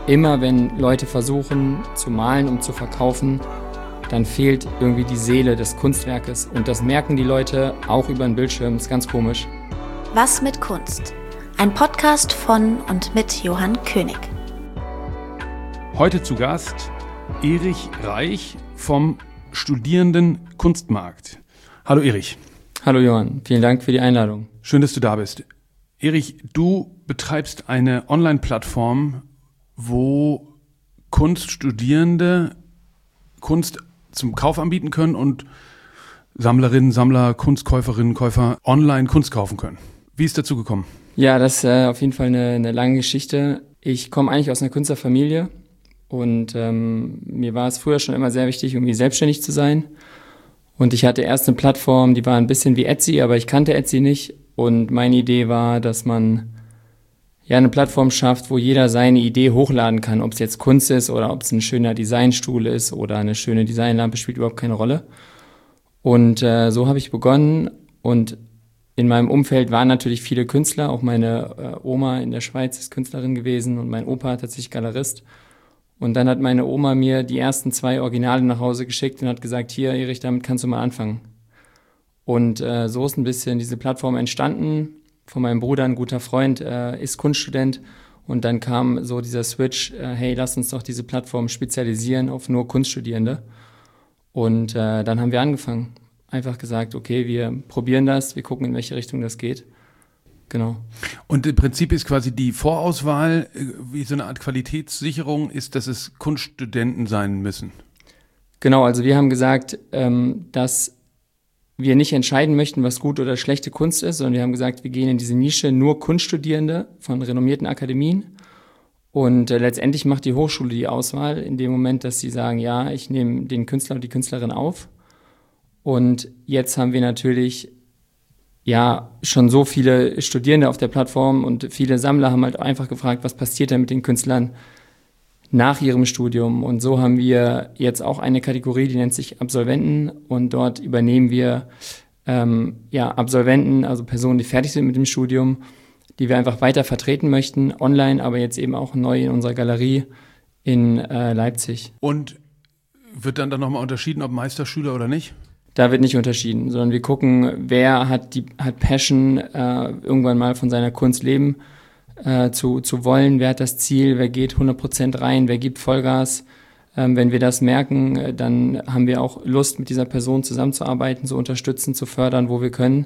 immer wenn Leute versuchen zu malen, um zu verkaufen, dann fehlt irgendwie die Seele des Kunstwerkes. Und das merken die Leute auch über den Bildschirm. Das ist ganz komisch. Was mit Kunst? Ein Podcast von und mit Johann König. Heute zu Gast Erich Reich vom Studierenden Kunstmarkt. Hallo Erich. Hallo Johann, vielen Dank für die Einladung. Schön, dass du da bist. Erich, du betreibst eine Online-Plattform, wo Kunststudierende Kunst zum Kauf anbieten können und Sammlerinnen, Sammler, Kunstkäuferinnen, Käufer online Kunst kaufen können. Wie ist dazu gekommen? Ja, das ist auf jeden Fall eine lange Geschichte. Ich komme eigentlich aus einer Künstlerfamilie und mir war es früher schon immer sehr wichtig, irgendwie selbstständig zu sein. Und ich hatte erst eine Plattform, die war ein bisschen wie Etsy, aber ich kannte Etsy nicht. Und meine Idee war, dass man ja eine Plattform schafft, wo jeder seine Idee hochladen kann. Ob es jetzt Kunst ist oder ob es ein schöner Designstuhl ist oder eine schöne Designlampe, spielt überhaupt keine Rolle. Und so habe ich begonnen. Und in meinem Umfeld waren natürlich viele Künstler. Auch meine Oma in der Schweiz ist Künstlerin gewesen und mein Opa tatsächlich Galerist. Und dann hat meine Oma mir die ersten 2 Originale nach Hause geschickt und hat gesagt, hier Erich, damit kannst du mal anfangen. Und so ist ein bisschen diese Plattform entstanden. Von meinem Bruder, ein guter Freund, ist Kunststudent. Und dann kam so dieser Switch, hey, lass uns doch diese Plattform spezialisieren auf nur Kunststudierende. Und dann haben wir angefangen. Einfach gesagt, okay, wir probieren das, wir gucken, in welche Richtung das geht. Genau. Und im Prinzip ist quasi die Vorauswahl, wie so eine Art Qualitätssicherung ist, dass es Kunststudenten sein müssen. Genau, also wir haben gesagt, dass wir nicht entscheiden möchten, was gute oder schlechte Kunst ist, sondern wir haben gesagt, wir gehen in diese Nische nur Kunststudierende von renommierten Akademien. Und letztendlich macht die Hochschule die Auswahl in dem Moment, dass sie sagen, ja, ich nehme den Künstler und die Künstlerin auf. Und jetzt haben wir natürlich ja schon so viele Studierende auf der Plattform und viele Sammler haben halt einfach gefragt, was passiert denn mit den Künstlern nach ihrem Studium. Und so haben wir jetzt auch eine Kategorie, die nennt sich Absolventen. Und dort übernehmen wir Absolventen, also Personen, die fertig sind mit dem Studium, die wir einfach weiter vertreten möchten, online, aber jetzt eben auch neu in unserer Galerie in Leipzig. Und wird dann nochmal unterschieden, ob Meisterschüler oder nicht? Da wird nicht unterschieden, sondern wir gucken, wer hat Passion, irgendwann mal von seiner Kunst leben zu wollen, wer hat das Ziel, wer geht 100% rein, wer gibt Vollgas. Wenn wir das merken, dann haben wir auch Lust, mit dieser Person zusammenzuarbeiten, zu unterstützen, zu fördern, wo wir können.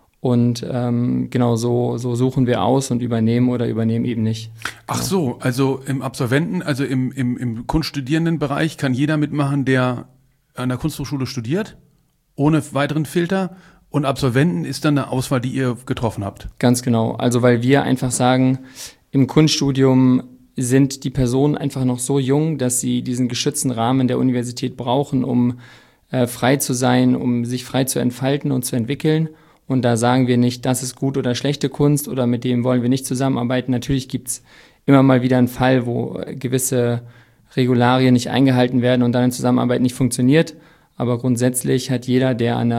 Und genau so suchen wir aus und übernehmen oder übernehmen eben nicht. Ach so, also im Absolventen, also im Kunststudierendenbereich kann jeder mitmachen, der an der Kunsthochschule studiert? Ohne weiteren Filter, und Absolventen ist dann eine Auswahl, die ihr getroffen habt? Ganz genau, also weil wir einfach sagen, im Kunststudium sind die Personen einfach noch so jung, dass sie diesen geschützten Rahmen der Universität brauchen, um frei zu sein, um sich frei zu entfalten und zu entwickeln. Und da sagen wir nicht, das ist gut oder schlechte Kunst oder mit dem wollen wir nicht zusammenarbeiten. Natürlich gibt's immer mal wieder einen Fall, wo gewisse Regularien nicht eingehalten werden und dann in Zusammenarbeit nicht funktioniert. Aber grundsätzlich hat jeder, der an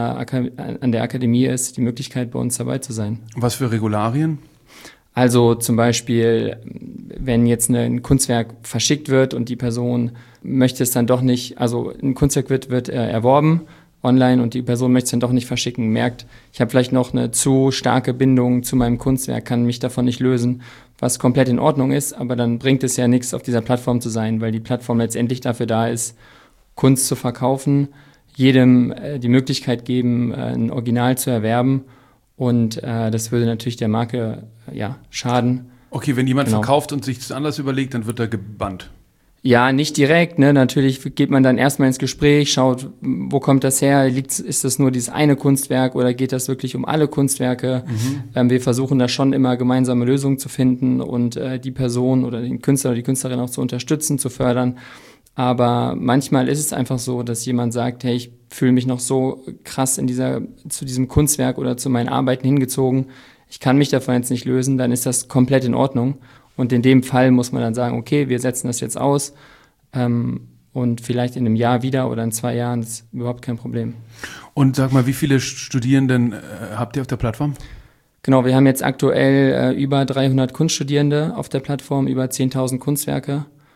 der Akademie ist, die Möglichkeit, bei uns dabei zu sein. Was für Regularien? Also zum Beispiel, wenn jetzt ein Kunstwerk verschickt wird und die Person möchte es dann doch nicht, also ein Kunstwerk wird erworben online und die Person möchte es dann doch nicht verschicken, merkt, ich habe vielleicht noch eine zu starke Bindung zu meinem Kunstwerk, kann mich davon nicht lösen, was komplett in Ordnung ist, aber dann bringt es ja nichts, auf dieser Plattform zu sein, weil die Plattform letztendlich dafür da ist, Kunst zu verkaufen, jedem die Möglichkeit geben, ein Original zu erwerben. Und das würde natürlich der Marke schaden. Okay, wenn jemand verkauft und sich das anders überlegt, dann wird er gebannt. Ja, nicht direkt. Ne? Natürlich geht man dann erstmal ins Gespräch, schaut, wo kommt das her? Ist das nur dieses eine Kunstwerk oder geht das wirklich um alle Kunstwerke? Wir versuchen da schon immer gemeinsame Lösungen zu finden und die Person oder den Künstler oder die Künstlerin auch zu unterstützen, zu fördern. Aber manchmal ist es einfach so, dass jemand sagt, hey, ich fühle mich noch so krass zu diesem Kunstwerk oder zu meinen Arbeiten hingezogen, ich kann mich davon jetzt nicht lösen, dann ist das komplett in Ordnung. Und in dem Fall muss man dann sagen, okay, wir setzen das jetzt aus und vielleicht in einem Jahr wieder oder in 2 Jahren, das ist überhaupt kein Problem. Und sag mal, wie viele Studierenden habt ihr auf der Plattform? Genau, wir haben jetzt aktuell über 300 Kunststudierende auf der Plattform, über 10.000 Kunstwerke.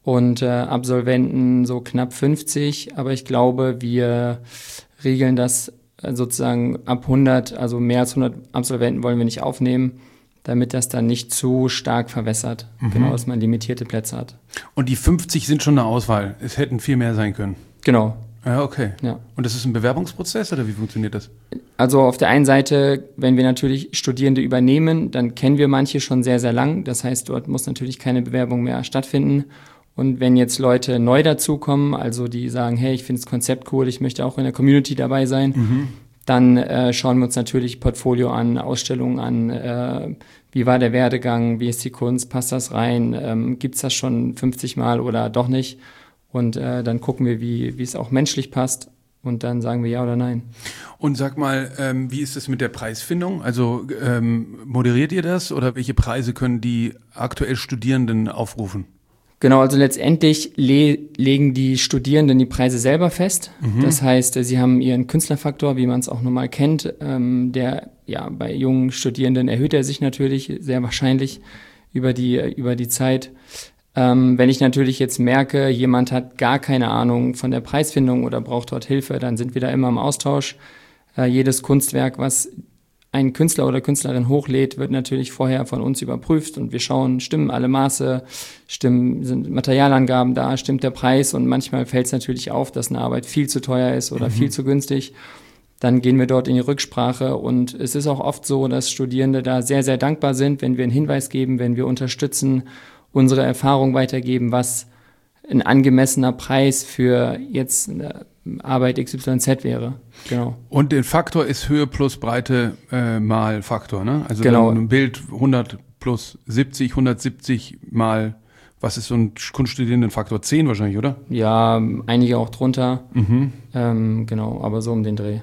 und Absolventen so knapp 50. Aber ich glaube, wir regeln das sozusagen ab 100, also mehr als 100 Absolventen wollen wir nicht aufnehmen, damit das dann nicht zu stark verwässert. Genau, dass man limitierte Plätze hat. Und die 50 sind schon eine Auswahl. Es hätten viel mehr sein können. Genau. Ja, okay. Ja. Und das ist ein Bewerbungsprozess oder wie funktioniert das? Also auf der einen Seite, wenn wir natürlich Studierende übernehmen, dann kennen wir manche schon sehr, sehr lang. Das heißt, dort muss natürlich keine Bewerbung mehr stattfinden. Und wenn jetzt Leute neu dazukommen, also die sagen, hey, ich finde das Konzept cool, ich möchte auch in der Community dabei sein, dann schauen wir uns natürlich Portfolio an, Ausstellungen an, wie war der Werdegang, wie ist die Kunst, passt das rein, gibt's das schon 50 Mal oder doch nicht? Und dann gucken wir, wie es auch menschlich passt und dann sagen wir ja oder nein. Und sag mal, wie ist es mit der Preisfindung? Also moderiert ihr das oder welche Preise können die aktuell Studierenden aufrufen? Genau, also letztendlich legen die Studierenden die Preise selber fest. Das heißt, sie haben ihren Künstlerfaktor, wie man es auch normal kennt. Der, ja, bei jungen Studierenden erhöht er sich natürlich sehr wahrscheinlich über die Zeit. Wenn ich natürlich jetzt merke, jemand hat gar keine Ahnung von der Preisfindung oder braucht dort Hilfe, dann sind wir da immer im Austausch. Jedes Kunstwerk, was ein Künstler oder Künstlerin hochlädt, wird natürlich vorher von uns überprüft und wir schauen, stimmen alle Maße, sind Materialangaben da, stimmt der Preis und manchmal fällt es natürlich auf, dass eine Arbeit viel zu teuer ist oder viel zu günstig. Dann gehen wir dort in die Rücksprache und es ist auch oft so, dass Studierende da sehr, sehr dankbar sind, wenn wir einen Hinweis geben, wenn wir unterstützen, unsere Erfahrung weitergeben, was ein angemessener Preis für jetzt eine Arbeit XYZ wäre. Genau. Und der Faktor ist Höhe plus Breite mal Faktor, ne? Also genau. Wenn ein Bild 100 plus 70, 170 mal, was ist so ein Kunststudierendenfaktor? 10 wahrscheinlich, oder? Ja, einige auch drunter. Genau, aber so um den Dreh.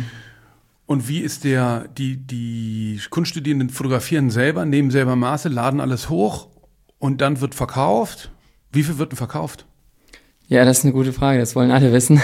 Und wie ist die Kunststudierenden fotografieren selber, nehmen selber Maße, laden alles hoch und dann wird verkauft? Wie viel wird denn verkauft? Ja, das ist eine gute Frage, das wollen alle wissen.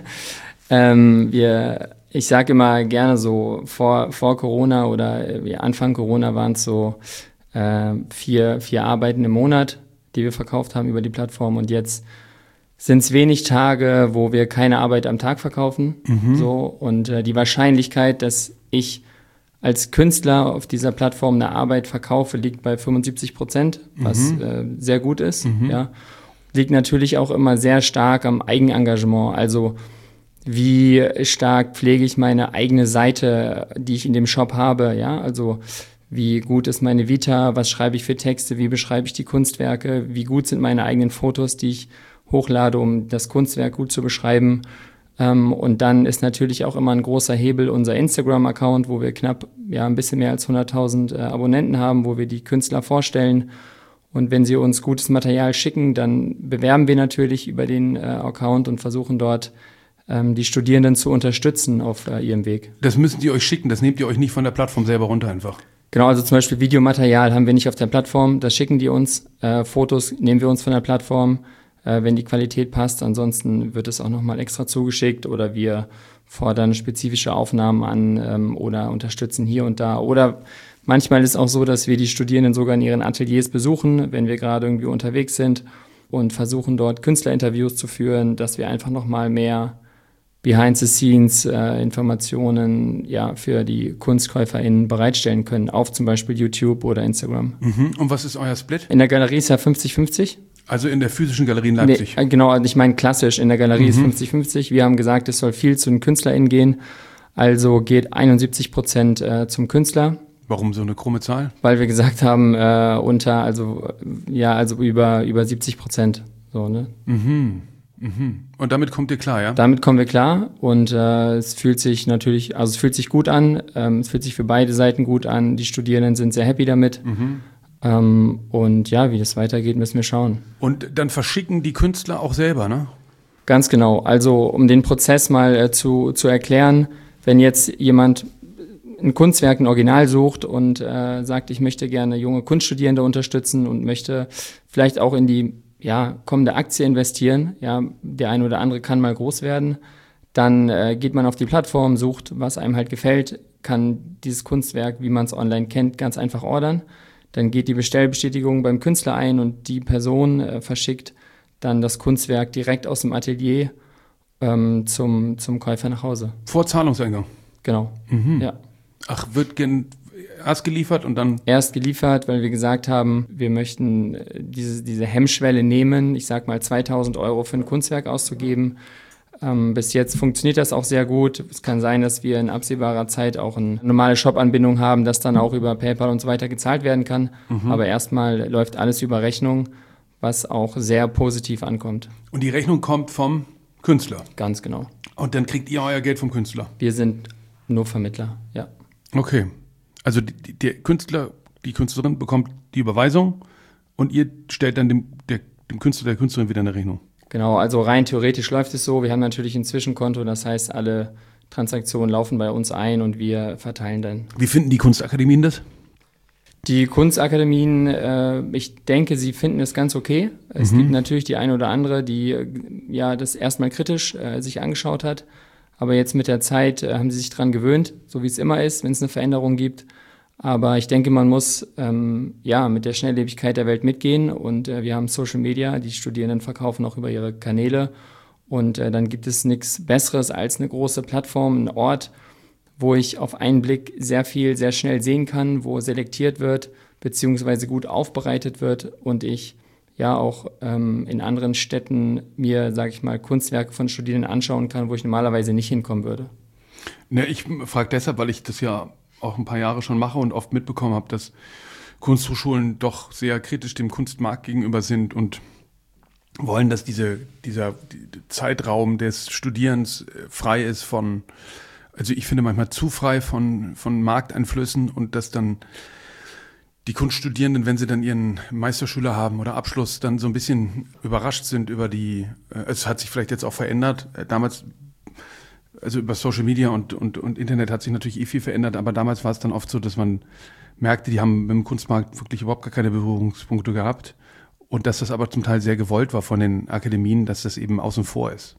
Ich sage immer gerne so, vor Corona oder Anfang Corona waren es so 4 Arbeiten im Monat, die wir verkauft haben über die Plattform und jetzt sind es wenig Tage, wo wir keine Arbeit am Tag verkaufen. So, und die Wahrscheinlichkeit, dass ich als Künstler auf dieser Plattform eine Arbeit verkaufe, liegt bei 75%, was sehr gut ist. Ja. Liegt natürlich auch immer sehr stark am Eigenengagement. Also wie stark pflege ich meine eigene Seite, die ich in dem Shop habe. Ja, also wie gut ist meine Vita, was schreibe ich für Texte, wie beschreibe ich die Kunstwerke, wie gut sind meine eigenen Fotos, die ich hochlade, um das Kunstwerk gut zu beschreiben. Und dann ist natürlich auch immer ein großer Hebel unser Instagram-Account, wo wir knapp ein bisschen mehr als 100.000 Abonnenten haben, wo wir die Künstler vorstellen. Und wenn sie uns gutes Material schicken, dann bewerben wir natürlich über den Account und versuchen dort die Studierenden zu unterstützen auf ihrem Weg. Das müssen die euch schicken, das nehmt ihr euch nicht von der Plattform selber runter einfach? Genau, also zum Beispiel Videomaterial haben wir nicht auf der Plattform, das schicken die uns. Fotos nehmen wir uns von der Plattform, wenn die Qualität passt. Ansonsten wird es auch nochmal extra zugeschickt oder wir fordern spezifische Aufnahmen an oder unterstützen hier und da. Oder manchmal ist es auch so, dass wir die Studierenden sogar in ihren Ateliers besuchen, wenn wir gerade irgendwie unterwegs sind und versuchen dort Künstlerinterviews zu führen, dass wir einfach nochmal mehr Behind-the-Scenes-Informationen für die KunstkäuferInnen bereitstellen können, auf zum Beispiel YouTube oder Instagram. Und was ist euer Split? In der Galerie ist ja 50-50. Also in der physischen Galerie in Leipzig? Nee, genau, also ich meine klassisch, in der Galerie ist 50-50. Wir haben gesagt, es soll viel zu den KünstlerInnen gehen, also geht 71% zum Künstler. Warum so eine krumme Zahl? Weil wir gesagt haben, über 70%. So, ne? Und damit kommt ihr klar, ja? Damit kommen wir klar und es fühlt sich gut an, es fühlt sich für beide Seiten gut an, die Studierenden sind sehr happy damit und wie das weitergeht, müssen wir schauen. Und dann verschicken die Künstler auch selber, ne? Ganz genau, also um den Prozess mal zu erklären, wenn jetzt jemand ein Kunstwerk, ein Original sucht und sagt, ich möchte gerne junge Kunststudierende unterstützen und möchte vielleicht auch in die kommende Aktie investieren, der eine oder andere kann mal groß werden, dann geht man auf die Plattform, sucht, was einem halt gefällt, kann dieses Kunstwerk, wie man es online kennt, ganz einfach ordern. Dann geht die Bestellbestätigung beim Künstler ein und die Person verschickt dann das Kunstwerk direkt aus dem Atelier zum Käufer nach Hause. Vor Zahlungseingang? Genau, ja. Ach, wird erst geliefert und dann? Erst geliefert, weil wir gesagt haben, wir möchten diese Hemmschwelle nehmen, ich sag mal 2.000 € für ein Kunstwerk auszugeben. Bis jetzt funktioniert das auch sehr gut. Es kann sein, dass wir in absehbarer Zeit auch eine normale Shop-Anbindung haben, dass dann auch über PayPal und so weiter gezahlt werden kann. Aber erstmal läuft alles über Rechnung, was auch sehr positiv ankommt. Und die Rechnung kommt vom Künstler? Ganz genau. Und dann kriegt ihr euer Geld vom Künstler? Wir sind nur Vermittler, ja. Okay. Also der Künstler, die Künstlerin bekommt die Überweisung und ihr stellt dann dem Künstler, der Künstlerin wieder eine Rechnung? Genau, also rein theoretisch läuft es so. Wir haben natürlich ein Zwischenkonto, das heißt, alle Transaktionen laufen bei uns ein und wir verteilen dann. Wie finden die Kunstakademien das? Die Kunstakademien, ich denke, sie finden es ganz okay. Es gibt natürlich die eine oder andere, die das erstmal kritisch sich angeschaut hat. Aber jetzt mit der Zeit haben sie sich dran gewöhnt, so wie es immer ist, wenn es eine Veränderung gibt. Aber ich denke, man muss mit der Schnelllebigkeit der Welt mitgehen. Und wir haben Social Media, die Studierenden verkaufen auch über ihre Kanäle. Und dann gibt es nichts Besseres als eine große Plattform, ein Ort, wo ich auf einen Blick sehr viel, sehr schnell sehen kann, wo selektiert wird, beziehungsweise gut aufbereitet wird und ich auch in anderen Städten mir, sage ich mal, Kunstwerke von Studierenden anschauen kann, wo ich normalerweise nicht hinkommen würde. Ne, ich frage deshalb, weil ich das ja auch ein paar Jahre schon mache und oft mitbekommen habe, dass Kunsthochschulen doch sehr kritisch dem Kunstmarkt gegenüber sind und wollen, dass dieser Zeitraum des Studierens frei ist von, also ich finde manchmal zu frei von Markteinflüssen und dass dann die Kunststudierenden, wenn sie dann ihren Meisterschüler haben oder Abschluss, dann so ein bisschen überrascht sind über es hat sich vielleicht jetzt auch verändert, damals, also über Social Media und Internet hat sich natürlich viel verändert, aber damals war es dann oft so, dass man merkte, die haben mit dem Kunstmarkt wirklich überhaupt gar keine Berührungspunkte gehabt und dass das aber zum Teil sehr gewollt war von den Akademien, dass das eben außen vor ist.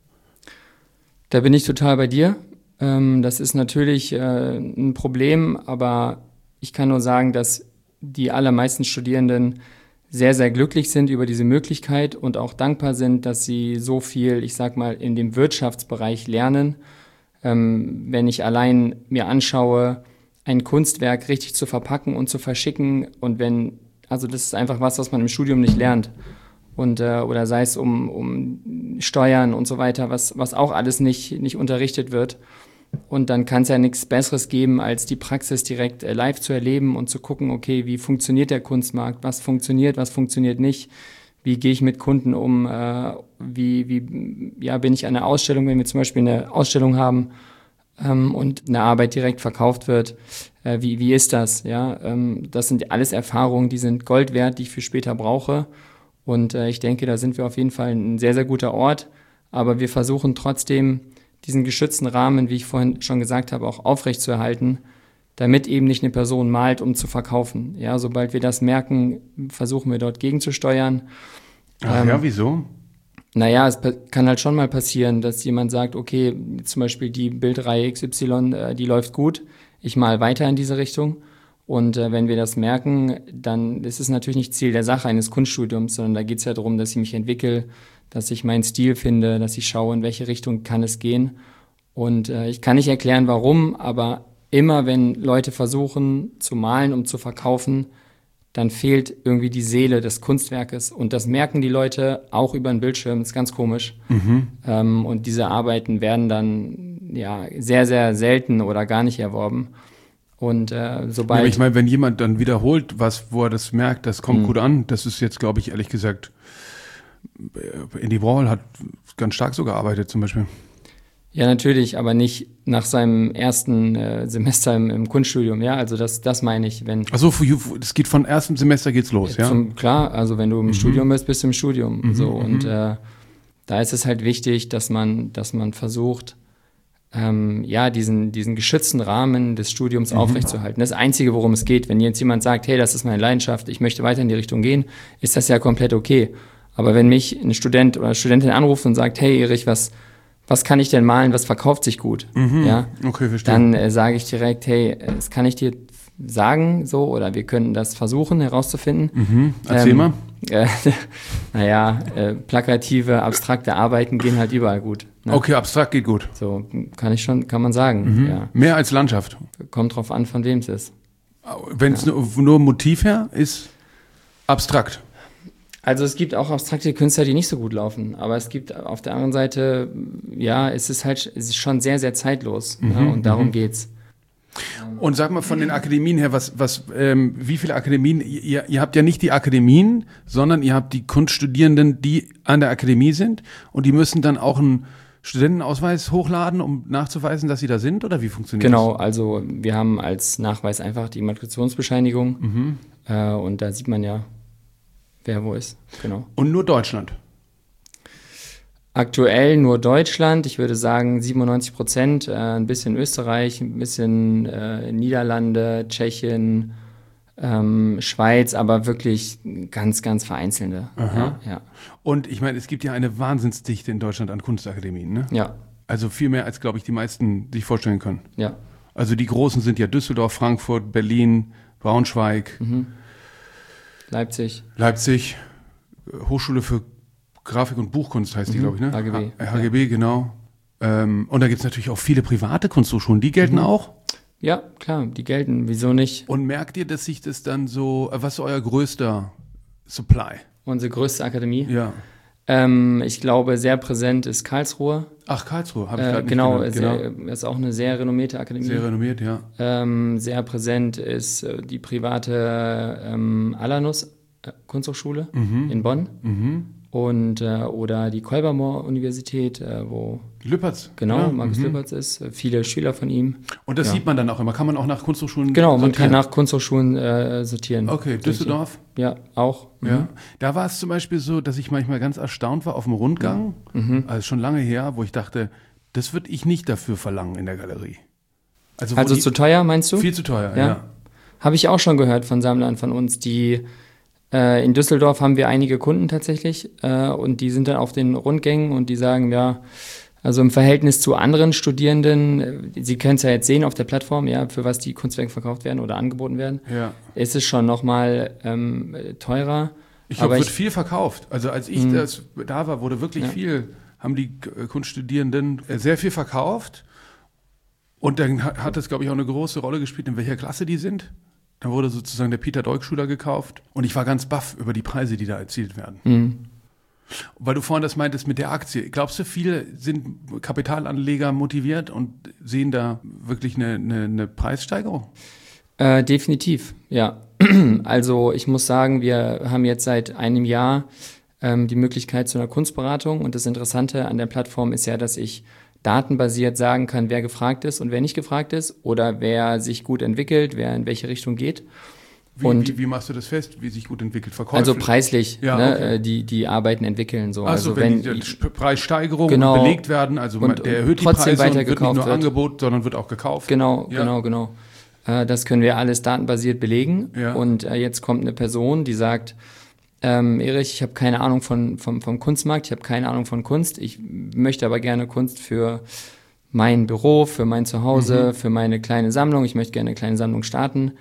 Da bin ich total bei dir. Das ist natürlich ein Problem, aber ich kann nur sagen, dass die allermeisten Studierenden sehr, sehr glücklich sind über diese Möglichkeit und auch dankbar sind, dass sie so viel, ich sag mal, in dem Wirtschaftsbereich lernen. Wenn ich allein mir anschaue, ein Kunstwerk richtig zu verpacken und zu verschicken also das ist einfach was man im Studium nicht lernt. Und, oder sei es um Steuern und so weiter, was auch alles nicht unterrichtet wird. Und dann kann es ja nichts Besseres geben, als die Praxis direkt live zu erleben und zu gucken, okay, wie funktioniert der Kunstmarkt, was funktioniert nicht, wie gehe ich mit Kunden um, wie bin ich an einer Ausstellung, wenn wir zum Beispiel eine Ausstellung haben und eine Arbeit direkt verkauft wird, wie ist das? Ja? Das sind alles Erfahrungen, die sind Gold wert, die ich für später brauche. Und ich denke, da sind wir auf jeden Fall ein sehr, sehr guter Ort, aber wir versuchen trotzdem, diesen geschützten Rahmen, wie ich vorhin schon gesagt habe, auch aufrechtzuerhalten, damit eben nicht eine Person malt, um zu verkaufen. Ja, sobald wir das merken, versuchen wir dort gegenzusteuern. Wieso? Naja, es kann halt schon mal passieren, dass jemand sagt, okay, zum Beispiel die Bildreihe XY, die läuft gut, ich mal weiter in diese Richtung. Und wenn wir das merken, dann ist es natürlich nicht Ziel der Sache eines Kunststudiums, sondern da geht es ja darum, dass ich mich entwickle, dass ich meinen Stil finde, dass ich schaue, in welche Richtung kann es gehen. Und ich kann nicht erklären, warum, aber immer wenn Leute versuchen zu malen, um zu verkaufen, dann fehlt irgendwie die Seele des Kunstwerkes. Und das merken die Leute auch über den Bildschirm, das ist ganz komisch. Und diese Arbeiten werden dann sehr, sehr selten oder gar nicht erworben. Und sobald... Ja, ich meine, wenn jemand dann wiederholt, wo er das merkt, das kommt gut an, das ist jetzt, glaube ich, ehrlich gesagt, Andy Warhol hat ganz stark so gearbeitet zum Beispiel. Ja, natürlich, aber nicht nach seinem ersten Semester im Kunststudium, ja, also das meine ich, wenn... Achso, das geht von ersten Semester geht's los, ja? Klar, also wenn du im Studium bist du im Studium, und da ist es halt wichtig, dass man versucht, diesen geschützten Rahmen des Studiums aufrechtzuerhalten. Das Einzige, worum es geht, wenn jetzt jemand sagt, hey, das ist meine Leidenschaft, ich möchte weiter in die Richtung gehen, ist das ja komplett okay. Aber wenn mich ein Student oder eine Studentin anruft und sagt, hey Erich, was kann ich denn malen, was verkauft sich gut? Ja, okay, verstehe. Dann sage ich direkt, hey, das kann ich dir sagen, so, oder wir könnten das versuchen herauszufinden. Erzähl mal. Plakative, abstrakte Arbeiten gehen halt überall gut. Ne? Okay, abstrakt geht gut. So kann man sagen. Ja. Mehr als Landschaft. Kommt drauf an, von wem es ist. Wenn es nur Motiv her ist, abstrakt. Also es gibt auch abstrakte Künstler, die nicht so gut laufen, aber es gibt auf der anderen Seite, es ist schon sehr, sehr zeitlos, ne? Und darum geht's. Und sag mal von den Akademien her, wie viele Akademien, ihr habt ja nicht die Akademien, sondern ihr habt die Kunststudierenden, die an der Akademie sind und die müssen dann auch einen Studentenausweis hochladen, um nachzuweisen, dass sie da sind, oder wie funktioniert Genau, das? also wir haben als Nachweis einfach die Immatrikulationsbescheinigung und da sieht man ja, wer wo ist. Genau. Und nur Deutschland? Aktuell nur Deutschland, ich würde sagen 97%, ein bisschen Österreich, ein bisschen Niederlande, Tschechien, Schweiz, aber wirklich ganz, ganz vereinzelte. Ja. Und ich meine, es gibt ja eine Wahnsinnsdichte in Deutschland an Kunstakademien, ne? Ja. Also viel mehr, als, glaube ich, die meisten sich vorstellen können. Ja. Also die großen sind ja Düsseldorf, Frankfurt, Berlin, Braunschweig, Leipzig, Hochschule für Grafik und Buchkunst heißt die, glaube ich, ne? HGB. HGB, genau. Und da gibt es natürlich auch viele private Kunsthochschulen, die gelten auch. Ja, klar, die gelten, wieso nicht? Und merkt ihr, dass sich das dann so, was ist euer größter Supply? Unsere größte Akademie. Ja. Ich glaube, sehr präsent ist Karlsruhe. Ach, Karlsruhe, habe ich gerade nicht Genau, genannt. ist auch eine sehr renommierte Akademie. Sehr renommiert, ja. Sehr präsent ist die private Alanus Kunsthochschule in Bonn. Und oder die Kolbermoor-Universität, wo Lüpertz. genau ja. Markus Lüpertz ist, viele Schüler von ihm. Und das sieht man dann auch immer. Kann man auch nach Kunsthochschulen Genau, man sortieren? kann nach Kunsthochschulen sortieren. Okay, Düsseldorf. Ja, auch. Ja. Da war es zum Beispiel so, dass ich manchmal ganz erstaunt war auf dem Rundgang, also schon lange her, wo ich dachte, das würde ich nicht dafür verlangen in der Galerie. Also zu teuer, meinst du? Viel zu teuer, ja. Habe ich auch schon gehört von Sammlern von uns, die in Düsseldorf haben wir einige Kunden tatsächlich und die sind dann auf den Rundgängen und die sagen, ja, also im Verhältnis zu anderen Studierenden, Sie können es ja jetzt sehen auf der Plattform, ja, für was die Kunstwerke verkauft werden oder angeboten werden, ist es schon nochmal teurer. Ich glaube, wird viel verkauft. Also als ich da war, wurde wirklich viel, haben die Kunststudierenden sehr viel verkauft und dann hat es, glaube ich, auch eine große Rolle gespielt, in welcher Klasse die sind. Da wurde sozusagen der Peter Deuk-Schuler gekauft und ich war ganz baff über die Preise, die da erzielt werden. Weil du vorhin das meintest mit der Aktie. Glaubst du, viele sind Kapitalanleger motiviert und sehen da wirklich eine Preissteigerung? Definitiv, ja. Also ich muss sagen, wir haben jetzt seit einem Jahr die Möglichkeit zu einer Kunstberatung und das Interessante an der Plattform ist ja, dass ich datenbasiert sagen kann, wer gefragt ist und wer nicht gefragt ist oder wer sich gut entwickelt, wer in welche Richtung geht. Wie machst du das fest, wie sich gut entwickelt? Verkäuflich? Also preislich, ja, ne, okay. die Arbeiten entwickeln. So. Also wenn die Preissteigerungen genau, belegt werden, also der erhöht die trotzdem Preise und weiter wird nicht nur wird. Angebot, sondern wird auch gekauft. Genau. Das können wir alles datenbasiert belegen. Ja. Und jetzt kommt eine Person, die sagt, Erich, ich habe keine Ahnung vom Kunstmarkt, ich habe keine Ahnung von Kunst, ich möchte aber gerne Kunst für mein Büro, für mein Zuhause, für meine kleine Sammlung, ich möchte gerne eine kleine Sammlung starten.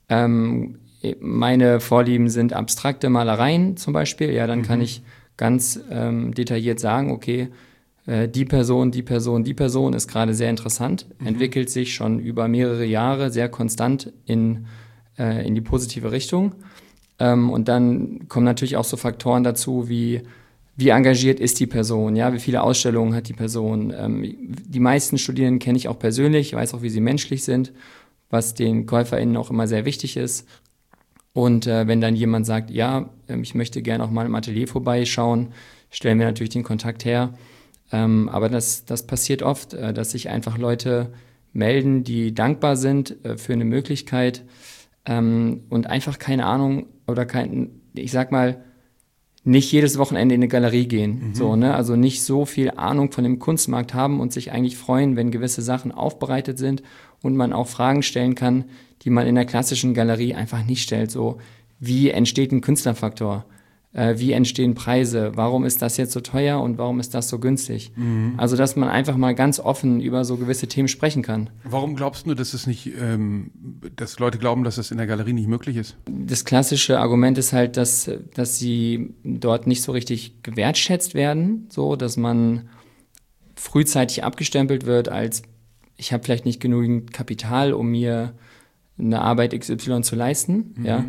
Meine Vorlieben sind abstrakte Malereien zum Beispiel, ja, dann kann ich ganz detailliert sagen, okay, die Person ist gerade sehr interessant, entwickelt sich schon über mehrere Jahre sehr konstant in die positive Richtung. Und dann kommen natürlich auch so Faktoren dazu, wie engagiert ist die Person, ja, wie viele Ausstellungen hat die Person. Die meisten Studierenden kenne ich auch persönlich, ich weiß auch, wie sie menschlich sind, was den KäuferInnen auch immer sehr wichtig ist. Und wenn dann jemand sagt, ja, ich möchte gerne auch mal im Atelier vorbeischauen, stellen wir natürlich den Kontakt her. Aber das passiert oft, dass sich einfach Leute melden, die dankbar sind für eine Möglichkeit und einfach keine Ahnung oder ich sag mal, nicht jedes Wochenende in eine Galerie gehen. So, ne? Also nicht so viel Ahnung von dem Kunstmarkt haben und sich eigentlich freuen, wenn gewisse Sachen aufbereitet sind und man auch Fragen stellen kann, die man in der klassischen Galerie einfach nicht stellt. So, wie entsteht ein Künstlerfaktor? Wie entstehen Preise? Warum ist das jetzt so teuer und warum ist das so günstig? Also, dass man einfach mal ganz offen über so gewisse Themen sprechen kann. Warum glaubst du, dass es nicht, dass Leute glauben, dass das in der Galerie nicht möglich ist? Das klassische Argument ist halt, dass sie dort nicht so richtig gewertschätzt werden, so, dass man frühzeitig abgestempelt wird als, ich habe vielleicht nicht genügend Kapital, um mir eine Arbeit XY zu leisten, ja.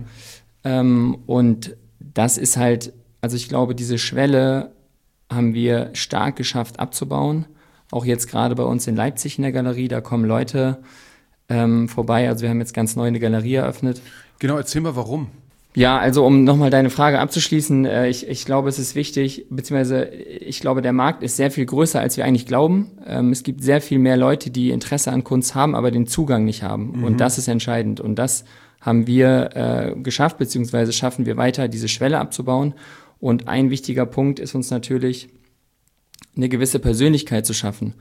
Und das ist halt, also ich glaube, diese Schwelle haben wir stark geschafft abzubauen. Auch jetzt gerade bei uns in Leipzig in der Galerie, da kommen Leute vorbei. Also wir haben jetzt ganz neu eine Galerie eröffnet. Genau, erzähl mal, warum. Ja, also um nochmal deine Frage abzuschließen, ich glaube, es ist wichtig, beziehungsweise ich glaube, der Markt ist sehr viel größer, als wir eigentlich glauben. Es gibt sehr viel mehr Leute, die Interesse an Kunst haben, aber den Zugang nicht haben. Und das ist entscheidend. Und das haben wir geschafft, beziehungsweise schaffen wir weiter, diese Schwelle abzubauen. Und ein wichtiger Punkt ist uns natürlich, eine gewisse Persönlichkeit zu schaffen.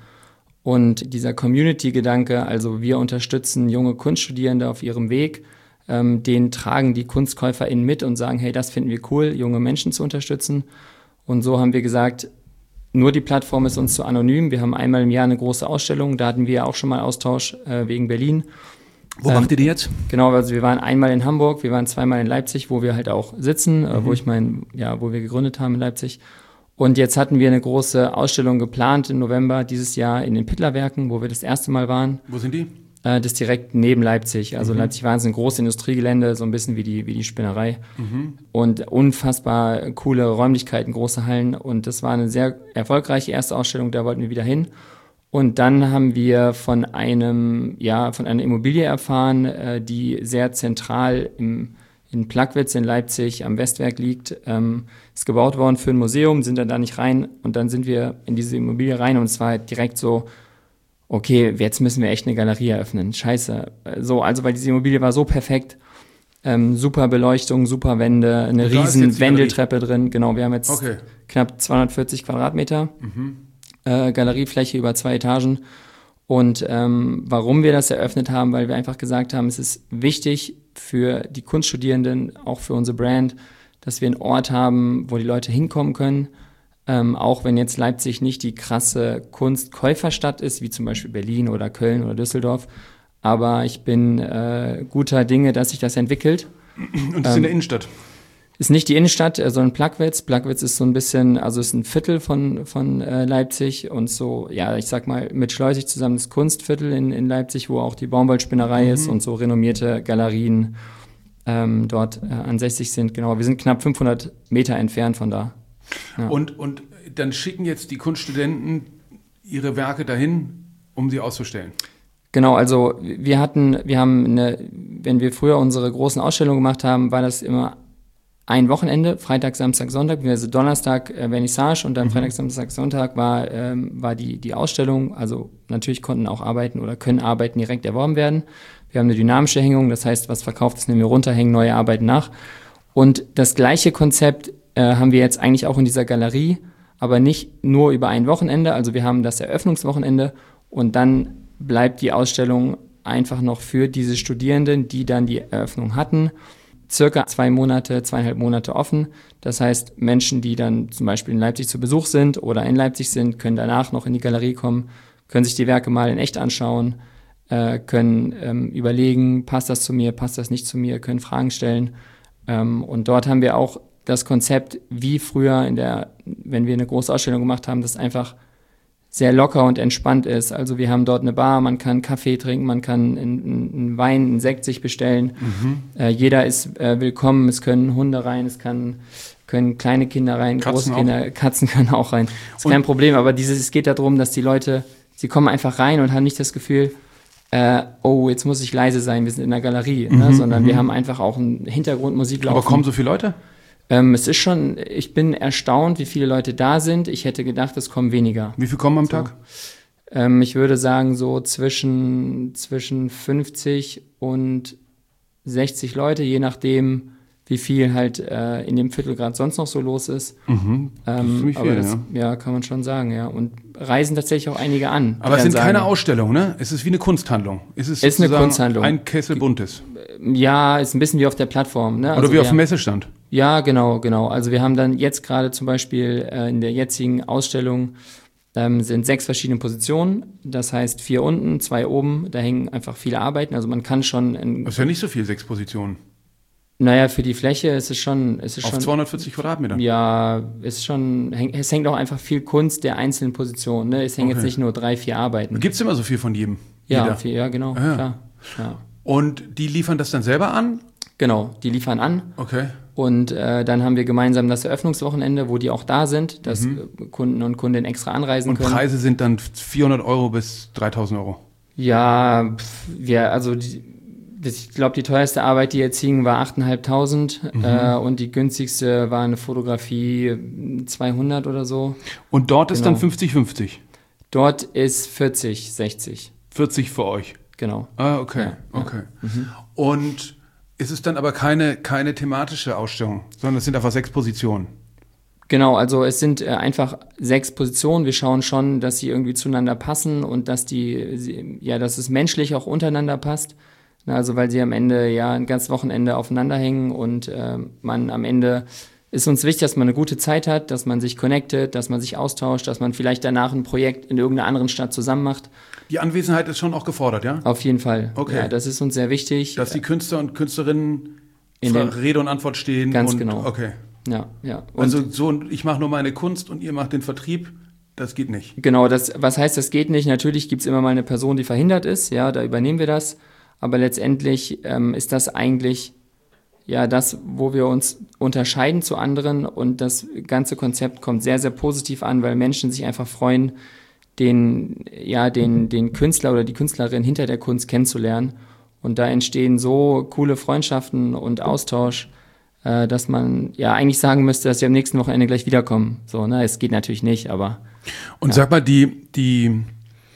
Und dieser Community-Gedanke, also wir unterstützen junge Kunststudierende auf ihrem Weg, den tragen die KunstkäuferInnen mit und sagen, hey, das finden wir cool, junge Menschen zu unterstützen. Und so haben wir gesagt, nur die Plattform ist uns zu anonym. Wir haben einmal im Jahr eine große Ausstellung, da hatten wir auch schon mal Austausch wegen Berlin. Wo macht ihr die jetzt? Genau, also wir waren einmal in Hamburg, wir waren zweimal in Leipzig, wo wir halt auch sitzen, wo wir gegründet haben in Leipzig. Und jetzt hatten wir eine große Ausstellung geplant im November dieses Jahr in den Pittlerwerken, wo wir das erste Mal waren. Wo sind die? Das ist direkt neben Leipzig. Also Leipzig war ein großes Industriegelände, so ein bisschen wie die Spinnerei. Und unfassbar coole Räumlichkeiten, große Hallen. Und das war eine sehr erfolgreiche erste Ausstellung, da wollten wir wieder hin. Und dann haben wir von einer Immobilie erfahren, die sehr zentral in Plagwitz in Leipzig am Westwerk liegt. Ist gebaut worden für ein Museum, sind dann da nicht rein. Und dann sind wir in diese Immobilie rein und es war halt direkt so, okay, jetzt müssen wir echt eine Galerie eröffnen. Scheiße. Also weil diese Immobilie war so perfekt. Super Beleuchtung, super Wände, eine riesen Wendeltreppe drin. Genau, wir haben jetzt knapp 240 Quadratmeter. Galeriefläche über 2 Etagen. Und warum wir das eröffnet haben, weil wir einfach gesagt haben, es ist wichtig für die Kunststudierenden, auch für unsere Brand, dass wir einen Ort haben, wo die Leute hinkommen können. Auch wenn jetzt Leipzig nicht die krasse Kunstkäuferstadt ist, wie zum Beispiel Berlin oder Köln oder Düsseldorf. Aber ich bin guter Dinge, dass sich das entwickelt. Und das ist in der Innenstadt? Ist nicht die Innenstadt, sondern Plagwitz. Plagwitz ist so ein bisschen, also ist ein Viertel von Leipzig und so, ja, ich sag mal, mit Schleusig zusammen das Kunstviertel in Leipzig, wo auch die Baumwollspinnerei ist und so renommierte Galerien dort ansässig sind. Genau, wir sind knapp 500 Meter entfernt von da. Ja. Und dann schicken jetzt die Kunststudenten ihre Werke dahin, um sie auszustellen? Genau, also wenn wir früher unsere großen Ausstellungen gemacht haben, war das immer ein Wochenende, Freitag, Samstag, Sonntag, also Donnerstag Vernissage und dann Freitag, Samstag, Sonntag war die Ausstellung. Also natürlich konnten auch Arbeiten oder können Arbeiten direkt erworben werden. Wir haben eine dynamische Hängung, das heißt, was verkauft ist, nehmen wir runter, hängen neue Arbeiten nach. Und das gleiche Konzept haben wir jetzt eigentlich auch in dieser Galerie, aber nicht nur über ein Wochenende. Also wir haben das Eröffnungswochenende und dann bleibt die Ausstellung einfach noch für diese Studierenden, die dann die Eröffnung hatten, circa 2,5 Monate offen. Das heißt, Menschen, die dann zum Beispiel in Leipzig zu Besuch sind oder in Leipzig sind, können danach noch in die Galerie kommen, können sich die Werke mal in echt anschauen, können überlegen, passt das zu mir, passt das nicht zu mir, können Fragen stellen. Und dort haben wir auch das Konzept, wie früher wenn wir eine große Ausstellung gemacht haben, das einfach sehr locker und entspannt ist. Also wir haben dort eine Bar, man kann Kaffee trinken, man kann einen Wein, einen Sekt sich bestellen. Jeder ist willkommen, es können Hunde rein, können kleine Kinder rein, große Kinder, Katzen können auch rein. Das ist kein Problem, aber es geht darum, dass die Leute, sie kommen einfach rein und haben nicht das Gefühl, jetzt muss ich leise sein, wir sind in der Galerie, sondern wir haben einfach auch einen Hintergrundmusik laufen. Aber kommen so viele Leute? Ich bin erstaunt, wie viele Leute da sind. Ich hätte gedacht, es kommen weniger. Wie viele kommen am Tag? Ich würde sagen, so zwischen 50 und 60 Leute, je nachdem, wie viel halt in dem Viertel gerade sonst noch so los ist. Das ist ziemlich viel, das kann man schon sagen, ja. Und reisen tatsächlich auch einige an. Aber es sind keine Ausstellungen, ne? Es ist wie eine Kunsthandlung. Es ist eine Kunsthandlung. Ein Kessel Buntes. Ja, ist ein bisschen wie auf der Plattform, ne? Oder wie auf dem Messestand. Ja, genau. Also wir haben dann jetzt gerade zum Beispiel in der jetzigen Ausstellung sind 6 verschiedene Positionen. Das heißt 4 unten, 2 oben. Da hängen einfach viele Arbeiten. Also man kann schon... Das ist ja nicht so viel, 6 Positionen. Naja, für die Fläche ist es schon... Auf 240 Quadratmeter? Ja, es hängt auch einfach viel Kunst der einzelnen Positionen. Ne? Es hängen jetzt nicht nur 3, 4 Arbeiten. Gibt es immer so viel von jedem? Ja, genau, klar. Ja. Und die liefern das dann selber an? Genau, die liefern an. Okay. Und dann haben wir gemeinsam das Eröffnungswochenende, wo die auch da sind, dass Kunden und Kundinnen extra anreisen können. Und Preise sind dann 400 Euro bis 3.000 Euro? Ja, ich glaube, die teuerste Arbeit, die jetzt hing, war 8.500 und die günstigste war eine Fotografie 200 oder so. Und dort ist dann 50-50? Dort ist 40-60. 40 für euch? Genau. Ah, okay. Ja. Okay. Und ist es dann aber keine thematische Ausstellung, sondern es sind einfach 6 Positionen? Genau, also es sind einfach 6 Positionen. Wir schauen schon, dass sie irgendwie zueinander passen und dass dass es menschlich auch untereinander passt. Also weil sie am Ende ein ganzes Wochenende aufeinander hängen und man am Ende ist uns wichtig, dass man eine gute Zeit hat, dass man sich connectet, dass man sich austauscht, dass man vielleicht danach ein Projekt in irgendeiner anderen Stadt zusammen macht. Die Anwesenheit ist schon auch gefordert, ja? Auf jeden Fall. Okay. Ja, das ist uns sehr wichtig. Dass die Künstler und Künstlerinnen Rede und Antwort stehen. Ganz genau. Okay. Ja. Und also ich mache nur meine Kunst und ihr macht den Vertrieb, das geht nicht. Genau, was heißt, das geht nicht? Natürlich gibt es immer mal eine Person, die verhindert ist, ja, da übernehmen wir das. Aber letztendlich ist das eigentlich das, wo wir uns unterscheiden zu anderen und das ganze Konzept kommt sehr, sehr positiv an, weil Menschen sich einfach freuen, den Künstler oder die Künstlerin hinter der Kunst kennenzulernen. Und da entstehen so coole Freundschaften und Austausch, dass man eigentlich sagen müsste, dass sie am nächsten Wochenende gleich wiederkommen. So, ne, es geht natürlich nicht, aber... Und sag mal, diese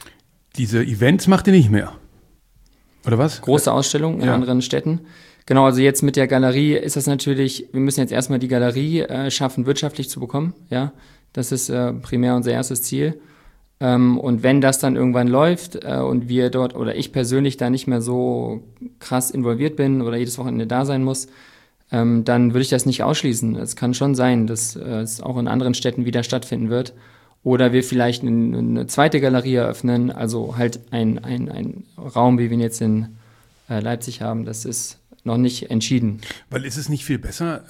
Events macht ihr nicht mehr? Oder was? Große Ausstellungen in anderen Städten. Genau, also jetzt mit der Galerie ist das natürlich, wir müssen jetzt erstmal die Galerie schaffen, wirtschaftlich zu bekommen. Ja, das ist primär unser erstes Ziel. Und wenn das dann irgendwann läuft und wir dort oder ich persönlich da nicht mehr so krass involviert bin oder jedes Wochenende da sein muss, dann würde ich das nicht ausschließen. Es kann schon sein, dass es auch in anderen Städten wieder stattfinden wird. Oder wir vielleicht eine zweite Galerie eröffnen, also halt ein Raum, wie wir ihn jetzt in Leipzig haben, das ist noch nicht entschieden. Weil ist es nicht viel besser,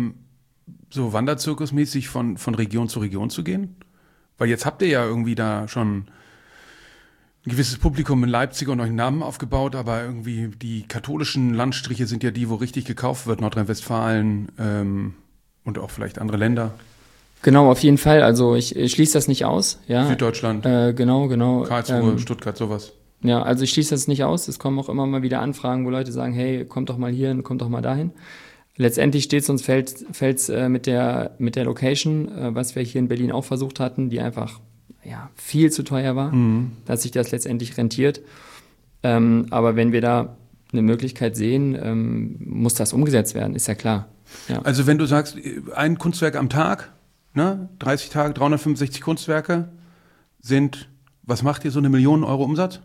so Wanderzirkusmäßig von Region zu Region zu gehen? Weil jetzt habt ihr ja irgendwie da schon ein gewisses Publikum in Leipzig und euch einen Namen aufgebaut, aber irgendwie die katholischen Landstriche sind ja die, wo richtig gekauft wird, Nordrhein-Westfalen und auch vielleicht andere Länder. Genau, auf jeden Fall. Also ich schließe das nicht aus. Ja. Süddeutschland. Genau. Karlsruhe, Stuttgart, sowas. Ja, also ich schließe das nicht aus. Es kommen auch immer mal wieder Anfragen, wo Leute sagen, hey, kommt doch mal hier, kommt doch mal dahin. Letztendlich steht uns fällt's mit der Location, was wir hier in Berlin auch versucht hatten, die einfach viel zu teuer war, dass sich das letztendlich rentiert. Aber wenn wir da eine Möglichkeit sehen, muss das umgesetzt werden, ist ja klar. Ja. Also wenn du sagst, ein Kunstwerk am Tag, ne, 30 Tage, 365 Kunstwerke sind, was macht ihr, so 1 Million Euro Umsatz?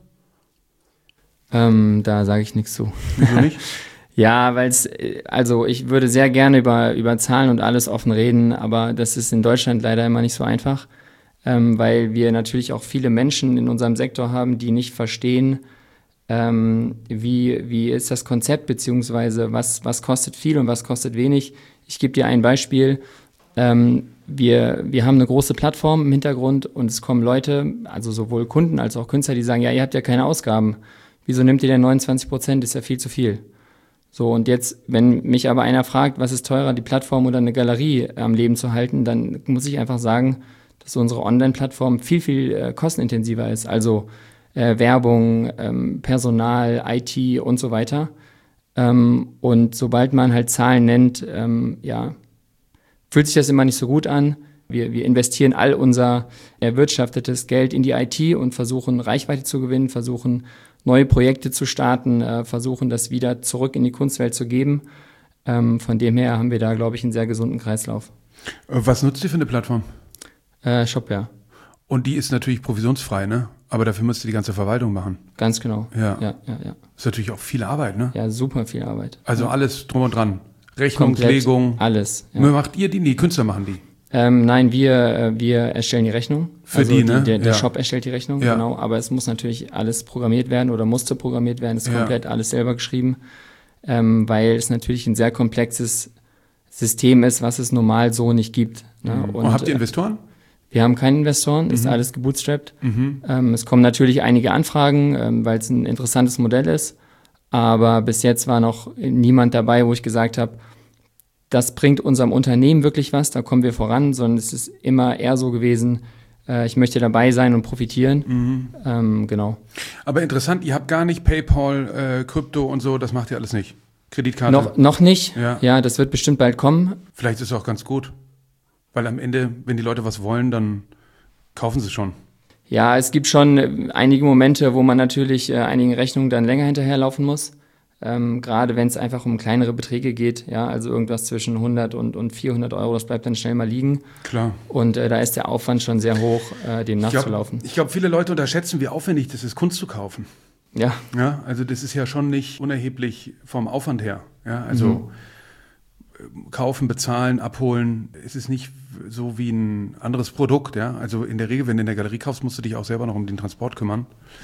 Da sage ich nichts zu. Wieso nicht? Ja, also ich würde sehr gerne über Zahlen und alles offen reden, aber das ist in Deutschland leider immer nicht so einfach, weil wir natürlich auch viele Menschen in unserem Sektor haben, die nicht verstehen, wie ist das Konzept, beziehungsweise was kostet viel und was kostet wenig. Ich gebe dir ein Beispiel. Wir haben eine große Plattform im Hintergrund und es kommen Leute, also sowohl Kunden als auch Künstler, die sagen, ja, ihr habt ja keine Ausgaben. Wieso nimmt ihr denn 29%? Ist ja viel zu viel. So, und jetzt, wenn mich aber einer fragt, was ist teurer, die Plattform oder eine Galerie am Leben zu halten, dann muss ich einfach sagen, dass unsere Online-Plattform viel, viel kostenintensiver ist. Also Werbung, Personal, IT und so weiter. Und sobald man halt Zahlen nennt, fühlt sich das immer nicht so gut an. Wir investieren all unser erwirtschaftetes Geld in die IT und versuchen Reichweite zu gewinnen, versuchen neue Projekte zu starten, versuchen das wieder zurück in die Kunstwelt zu geben. Von dem her haben wir da, glaube ich, einen sehr gesunden Kreislauf. Was nutzt ihr für eine Plattform? Shopware. Und die ist natürlich provisionsfrei, ne? Aber dafür müsst ihr die ganze Verwaltung machen. Ganz genau. Ja. Ist natürlich auch viel Arbeit, ne? Ja, super viel Arbeit. Also alles drum und dran. Rechnungslegung. Alles. Ja. Macht ihr die? Die Künstler machen die. Nein, wir erstellen die Rechnung. Für die, ne? Der Shop erstellt die Rechnung, Ja. genau. Aber es muss natürlich alles programmiert werden oder musste programmiert werden. Es ist komplett alles selber geschrieben, weil es natürlich ein sehr komplexes System ist, was es normal so nicht gibt. Ne? Und habt ihr Investoren? Wir haben keine Investoren, ist alles gebootstrapped. Es kommen natürlich einige Anfragen, weil es ein interessantes Modell ist. Aber bis jetzt war noch niemand dabei, wo ich gesagt habe, das bringt unserem Unternehmen wirklich was, da kommen wir voran, sondern es ist immer eher so gewesen, ich möchte dabei sein und profitieren. Genau. Aber interessant, ihr habt gar nicht PayPal, Krypto und so, das macht ihr alles nicht. Kreditkarte? Noch nicht. Ja. Ja, das wird bestimmt bald kommen. Vielleicht ist es auch ganz gut. Weil am Ende, wenn die Leute was wollen, dann kaufen sie schon. Ja, es gibt schon einige Momente, wo man natürlich einigen Rechnungen dann länger hinterherlaufen muss. Gerade wenn es einfach um kleinere Beträge geht, ja, also irgendwas zwischen 100 und 400 Euro, das bleibt dann schnell mal liegen. Klar. Und da ist der Aufwand schon sehr hoch, dem nachzulaufen. Ich glaube, viele Leute unterschätzen, wie aufwendig das ist, Kunst zu kaufen. Ja. Ja, also das ist ja schon nicht unerheblich vom Aufwand her. Ja, also kaufen, bezahlen, abholen, es ist nicht so wie ein anderes Produkt. Ja, also in der Regel, wenn du in der Galerie kaufst, musst du dich auch selber noch um den Transport kümmern.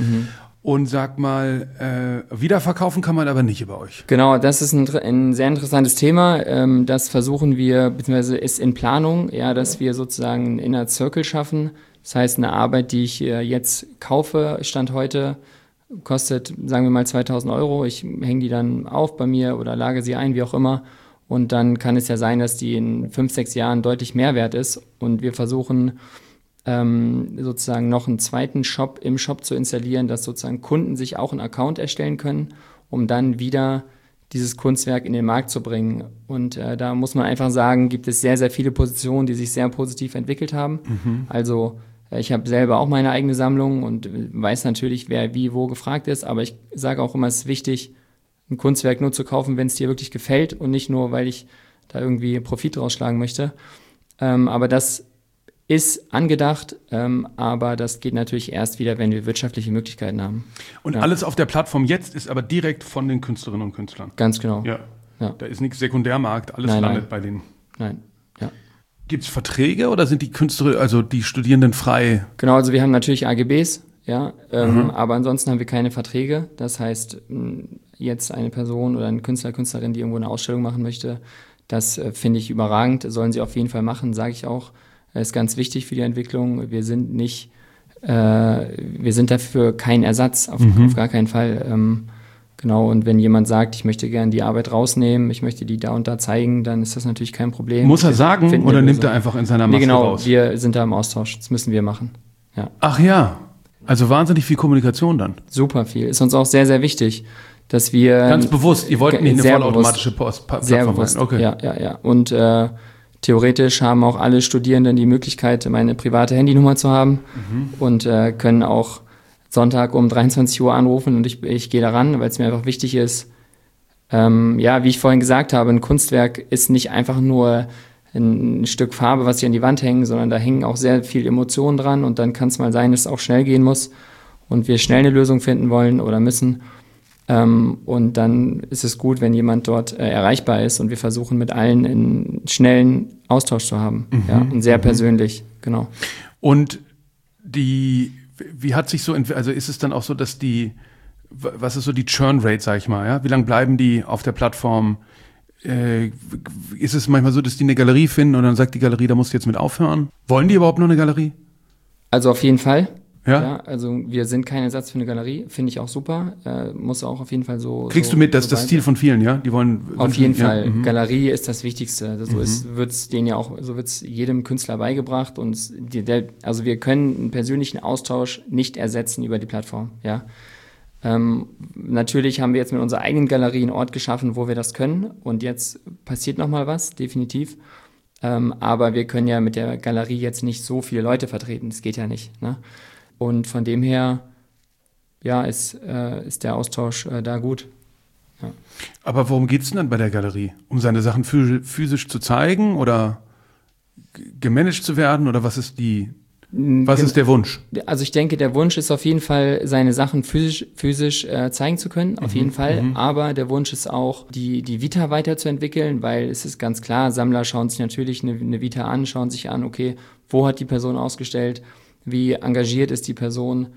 Und sag mal, wiederverkaufen kann man aber nicht über euch. Genau, das ist ein sehr interessantes Thema. Das versuchen wir, beziehungsweise ist in Planung, ja, dass wir sozusagen einen Inner Circle schaffen. Das heißt, eine Arbeit, die ich jetzt kaufe, Stand heute, kostet, sagen wir mal, 2.000 Euro. Ich hänge die dann auf bei mir oder lage sie ein, wie auch immer. Und dann kann es ja sein, dass die in 5, 6 Jahren deutlich mehr wert ist. Und wir versuchen sozusagen noch einen zweiten Shop im Shop zu installieren, dass sozusagen Kunden sich auch einen Account erstellen können, um dann wieder dieses Kunstwerk in den Markt zu bringen. Und da muss man einfach sagen, gibt es sehr, sehr viele Positionen, die sich sehr positiv entwickelt haben. Also ich habe selber auch meine eigene Sammlung und weiß natürlich, wer wie wo gefragt ist, aber ich sage auch immer, es ist wichtig, ein Kunstwerk nur zu kaufen, wenn es dir wirklich gefällt und nicht nur, weil ich da irgendwie Profit rausschlagen möchte. Aber das ist angedacht, aber das geht natürlich erst wieder, wenn wir wirtschaftliche Möglichkeiten haben. Und alles auf der Plattform jetzt ist aber direkt von den Künstlerinnen und Künstlern. Ganz genau. Ja. Ja. Da ist nichts Sekundärmarkt, alles Nein, landet nein. bei denen. Nein, ja. Gibt es Verträge oder sind die Künstler, also die Studierenden frei? Genau, also wir haben natürlich AGBs, ja, aber ansonsten haben wir keine Verträge. Das heißt, jetzt eine Person oder ein Künstler, Künstlerin, die irgendwo eine Ausstellung machen möchte, das finde ich überragend, sollen sie auf jeden Fall machen, sage ich auch. Das ist ganz wichtig für die Entwicklung. Wir sind dafür kein Ersatz, auf gar keinen Fall. Genau, und wenn jemand sagt, ich möchte gerne die Arbeit rausnehmen, ich möchte die da und da zeigen, dann ist das natürlich kein Problem. Muss er sagen oder nimmt er einfach in seiner Maske raus? Nee, genau, wir sind da im Austausch. Das müssen wir machen. Ja. Ach ja, also wahnsinnig viel Kommunikation dann. Super viel. Ist uns auch sehr, sehr wichtig, dass wir... Ganz bewusst, ihr wollt nicht eine sehr vollautomatische Sehr Plattform bewusst, sein. Okay. ja. Und theoretisch haben auch alle Studierenden die Möglichkeit, meine private Handynummer zu haben und können auch Sonntag um 23 Uhr anrufen und ich gehe da ran, weil es mir einfach wichtig ist. Wie ich vorhin gesagt habe, ein Kunstwerk ist nicht einfach nur ein Stück Farbe, was ich an die Wand hänge, sondern da hängen auch sehr viel Emotionen dran und dann kann es mal sein, dass es auch schnell gehen muss und wir schnell eine Lösung finden wollen oder müssen. Und dann ist es gut, wenn jemand dort erreichbar ist und wir versuchen mit allen einen schnellen Austausch zu haben. Und sehr persönlich, genau. Und wie hat sich so, also ist es dann auch so, dass was ist so die Churn-Rate, sag ich mal, ja? Wie lange bleiben die auf der Plattform? Ist es manchmal so, dass die eine Galerie finden und dann sagt die Galerie, da musst du jetzt mit aufhören? Wollen die überhaupt noch eine Galerie? Also auf jeden Fall. Ja? Also wir sind kein Ersatz für eine Galerie, finde ich auch super. Muss auch auf jeden Fall so. Kriegst du mit, das ist das Ziel von vielen, ja? Die wollen. Auf jeden Fall. Galerie ist das Wichtigste. Wird's denen ja auch, so wird's jedem Künstler beigebracht und also wir können einen persönlichen Austausch nicht ersetzen über die Plattform, ja. Natürlich haben wir jetzt mit unserer eigenen Galerie einen Ort geschaffen, wo wir das können und jetzt passiert nochmal was, definitiv. Aber wir können ja mit der Galerie jetzt nicht so viele Leute vertreten, das geht ja nicht, ne? Und von dem her, ja, ist der Austausch da gut. Ja. Aber worum geht's denn dann bei der Galerie? Um seine Sachen physisch zu zeigen oder gemanagt zu werden oder was ist die? Was ist der Wunsch? Also ich denke, der Wunsch ist auf jeden Fall, seine Sachen physisch zeigen zu können, auf jeden Fall. Aber der Wunsch ist auch, die Vita weiterzuentwickeln, weil es ist ganz klar, Sammler schauen sich natürlich eine Vita an, schauen sich an, okay, wo hat die Person ausgestellt, wie engagiert ist die Person,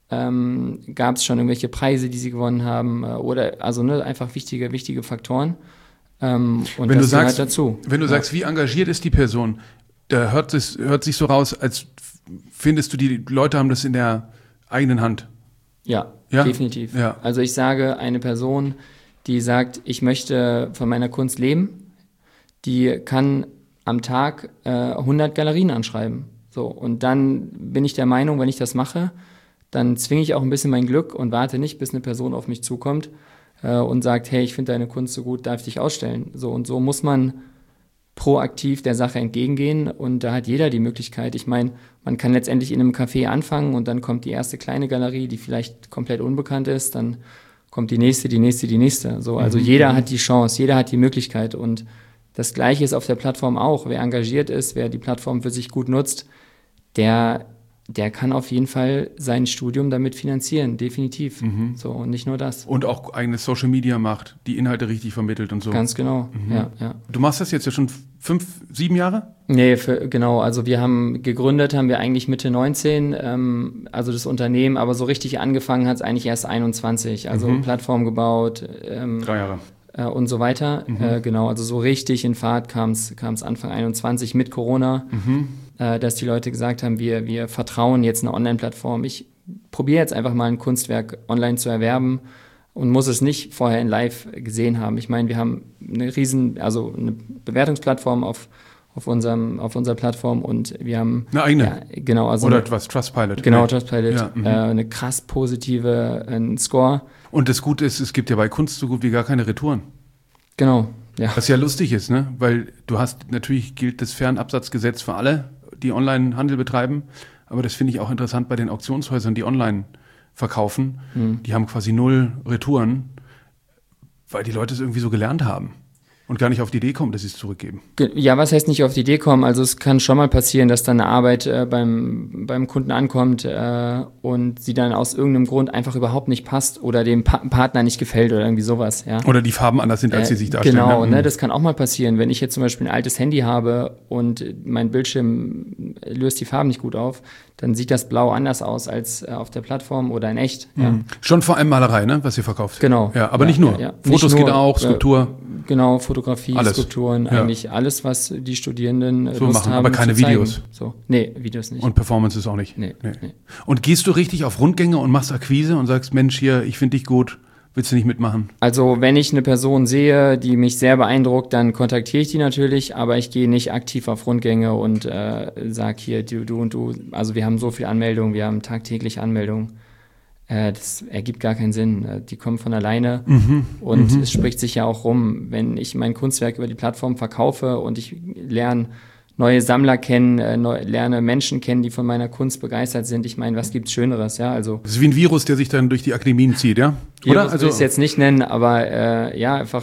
gab es schon irgendwelche Preise, die sie gewonnen haben, oder also einfach wichtige Faktoren. Und wenn das du sagst, gehört dazu. Wenn du sagst, wie engagiert ist die Person, da hört sich so raus, als findest du, die Leute haben das in der eigenen Hand. Ja, Ja? definitiv. Ja. Also ich sage, eine Person, die sagt, ich möchte von meiner Kunst leben, die kann am Tag 100 Galerien anschreiben. So, und dann bin ich der Meinung, wenn ich das mache, dann zwinge ich auch ein bisschen mein Glück und warte nicht, bis eine Person auf mich zukommt und sagt, hey, ich finde deine Kunst so gut, darf ich dich ausstellen. So und so muss man proaktiv der Sache entgegengehen und da hat jeder die Möglichkeit. Ich meine, man kann letztendlich in einem Café anfangen und dann kommt die erste kleine Galerie, die vielleicht komplett unbekannt ist, dann kommt die nächste. So, also jeder hat die Chance, jeder hat die Möglichkeit und das Gleiche ist auf der Plattform auch. Wer engagiert ist, wer die Plattform für sich gut nutzt, der kann auf jeden Fall sein Studium damit finanzieren, definitiv. So, und nicht nur das. Und auch eigenes Social Media macht, die Inhalte richtig vermittelt und so. Ganz genau, ja. Du machst das jetzt ja schon 7 Jahre? Nee, genau, also gegründet haben wir eigentlich Mitte 19, also das Unternehmen, aber so richtig angefangen hat es eigentlich erst 21, also Plattform gebaut. 3 Jahre. Und so weiter. Genau, also so richtig in Fahrt kam es Anfang 21 mit Corona, dass die Leute gesagt haben, wir vertrauen jetzt einer Online-Plattform. Ich probiere jetzt einfach mal ein Kunstwerk online zu erwerben und muss es nicht vorher in Live gesehen haben. Ich meine, wir haben eine Bewertungsplattform auf unserer Plattform und wir haben eine eigene. Ja, genau, also oder etwas Trustpilot. Genau, Trustpilot. Ja, eine krass positive Score. Und das Gute ist, es gibt ja bei Kunst so gut wie gar keine Retouren. Genau, ja. Was ja lustig ist, ne? Weil natürlich gilt das Fernabsatzgesetz für alle, die Online-Handel betreiben. Aber das finde ich auch interessant bei den Auktionshäusern, die online verkaufen. Die haben quasi 0 Retouren, weil die Leute es irgendwie so gelernt haben. Und gar nicht auf die Idee kommen, dass sie es zurückgeben. Ja, was heißt nicht auf die Idee kommen? Also es kann schon mal passieren, dass dann eine Arbeit beim Kunden ankommt und sie dann aus irgendeinem Grund einfach überhaupt nicht passt oder dem Partner nicht gefällt oder irgendwie sowas. Ja. Oder die Farben anders sind, als sie sich darstellen. Genau, ne, das kann auch mal passieren. Wenn ich jetzt zum Beispiel ein altes Handy habe und mein Bildschirm löst die Farben nicht gut auf, dann sieht das Blau anders aus als auf der Plattform oder in echt. Ja. Schon vor allem Malerei, ne, was ihr verkauft. Genau. Ja, aber nicht nur. Ja. Fotos nicht nur, geht auch, Skulptur. Genau, Fotografie, alles. Skulpturen, eigentlich alles, was die Studierenden so Lust machen, haben aber keine zu zeigen. Videos. So. Nee, Videos nicht. Und Performances auch nicht. Nee. Und gehst du richtig auf Rundgänge und machst Akquise und sagst, Mensch, hier, ich finde dich gut, willst du nicht mitmachen? Also wenn ich eine Person sehe, die mich sehr beeindruckt, dann kontaktiere ich die natürlich, aber ich gehe nicht aktiv auf Rundgänge und sage hier, du und du, also wir haben so viele Anmeldungen, wir haben tagtäglich Anmeldungen. Das ergibt gar keinen Sinn. Die kommen von alleine und es spricht sich ja auch rum, wenn ich mein Kunstwerk über die Plattform verkaufe und ich lerne neue Sammler kennen, lerne Menschen kennen, die von meiner Kunst begeistert sind. Ich meine, was gibt's Schöneres, ja? Also das ist wie ein Virus, der sich dann durch die Akademien zieht, ja? Oder? Also will ich es jetzt nicht nennen, aber einfach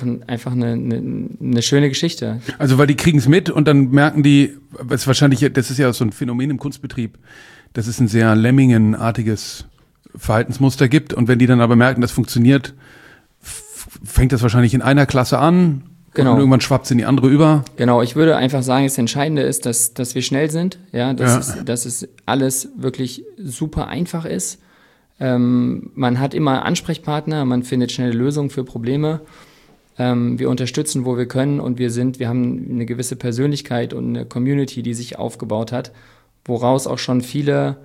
eine schöne Geschichte. Also weil die kriegen es mit und dann merken die, das ist ja so ein Phänomen im Kunstbetrieb, dass es ein sehr Lemmingenartiges Verhaltensmuster gibt und wenn die dann aber merken, das funktioniert, fängt das wahrscheinlich in einer Klasse an und irgendwann schwappt es in die andere über. Genau, ich würde einfach sagen, das Entscheidende ist, dass wir schnell sind, dass es alles wirklich super einfach ist. Man hat immer Ansprechpartner, man findet schnelle Lösungen für Probleme. Wir unterstützen, wo wir können und wir haben eine gewisse Persönlichkeit und eine Community, die sich aufgebaut hat, woraus auch schon viele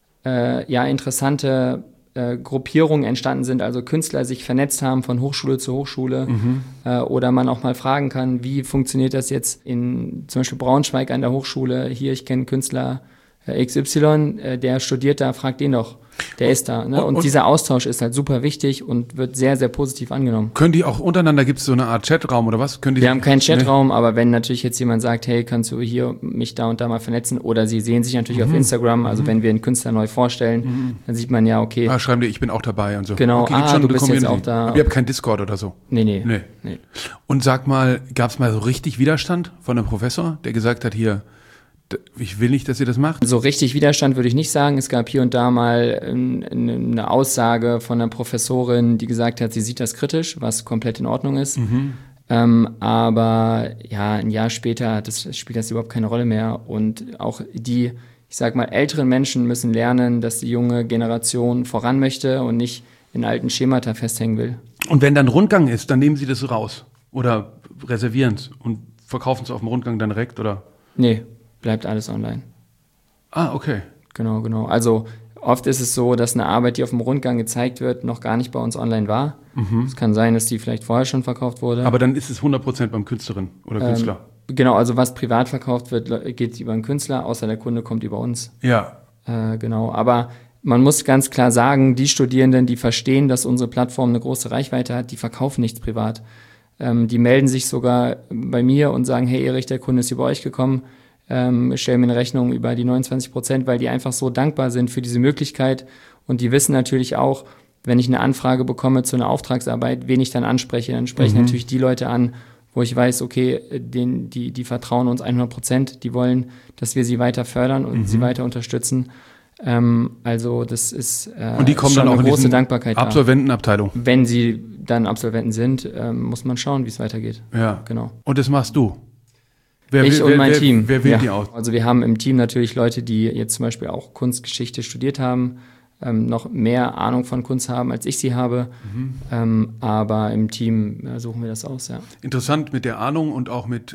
interessante Gruppierungen entstanden sind, also Künstler sich vernetzt haben von Hochschule zu Hochschule oder man auch mal fragen kann, wie funktioniert das jetzt in zum Beispiel Braunschweig an der Hochschule, hier, ich kenne Künstler XY, der studiert da, fragt den doch, der ist da. Ne? Und dieser Austausch ist halt super wichtig und wird sehr, sehr positiv angenommen. Können die auch untereinander, gibt es so eine Art Chatraum oder was? Wir haben keinen Chatraum, aber wenn natürlich jetzt jemand sagt, hey, kannst du hier mich da und da mal vernetzen oder sie sehen sich natürlich auf Instagram, also wenn wir einen Künstler neu vorstellen, dann sieht man ja, okay. Schreiben die, ich bin auch dabei und so. Genau, okay, du bist Community. Jetzt auch da. Aber ihr habt keinen Discord oder so? Nee. Und sag mal, gab es mal so richtig Widerstand von einem Professor, der gesagt hat, hier, ich will nicht, dass ihr das macht? So richtig Widerstand würde ich nicht sagen. Es gab hier und da mal eine Aussage von einer Professorin, die gesagt hat, sie sieht das kritisch, was komplett in Ordnung ist. Aber ja, ein Jahr später spielt das überhaupt keine Rolle mehr. Und auch die, ich sag mal, älteren Menschen müssen lernen, dass die junge Generation voran möchte und nicht in alten Schemata festhängen will. Und wenn dann Rundgang ist, dann nehmen Sie das raus oder reservieren es und verkaufen es auf dem Rundgang dann direkt, oder? Nee, bleibt alles online. Ah, okay. Genau. Also oft ist es so, dass eine Arbeit, die auf dem Rundgang gezeigt wird, noch gar nicht bei uns online war. Es kann sein, dass die vielleicht vorher schon verkauft wurde. Aber dann ist es 100% beim Künstlerin oder Künstler. Genau, also was privat verkauft wird, geht über einen Künstler, außer der Kunde kommt über uns. Ja. Genau, aber man muss ganz klar sagen, die Studierenden, die verstehen, dass unsere Plattform eine große Reichweite hat, die verkaufen nichts privat. Die melden sich sogar bei mir und sagen, hey Erich, der Kunde ist über euch gekommen, stell mir eine Rechnung über die 29%, weil die einfach so dankbar sind für diese Möglichkeit. Und die wissen natürlich auch, wenn ich eine Anfrage bekomme zu einer Auftragsarbeit, wen ich dann anspreche. Dann spreche ich natürlich die Leute an, wo ich weiß, okay, die vertrauen uns 100%, die wollen, dass wir sie weiter fördern und sie weiter unterstützen. Also das ist und die kommen schon dann auch eine große in Dankbarkeit da. Absolventenabteilung. Wenn sie dann Absolventen sind, muss man schauen, wie es weitergeht. Ja. Genau. Und das machst du? Ich und mein Team. Wer wählt die aus? Also wir haben im Team natürlich Leute, die jetzt zum Beispiel auch Kunstgeschichte studiert haben, noch mehr Ahnung von Kunst haben, als ich sie habe. Aber im Team suchen wir das aus, ja. Interessant mit der Ahnung und auch mit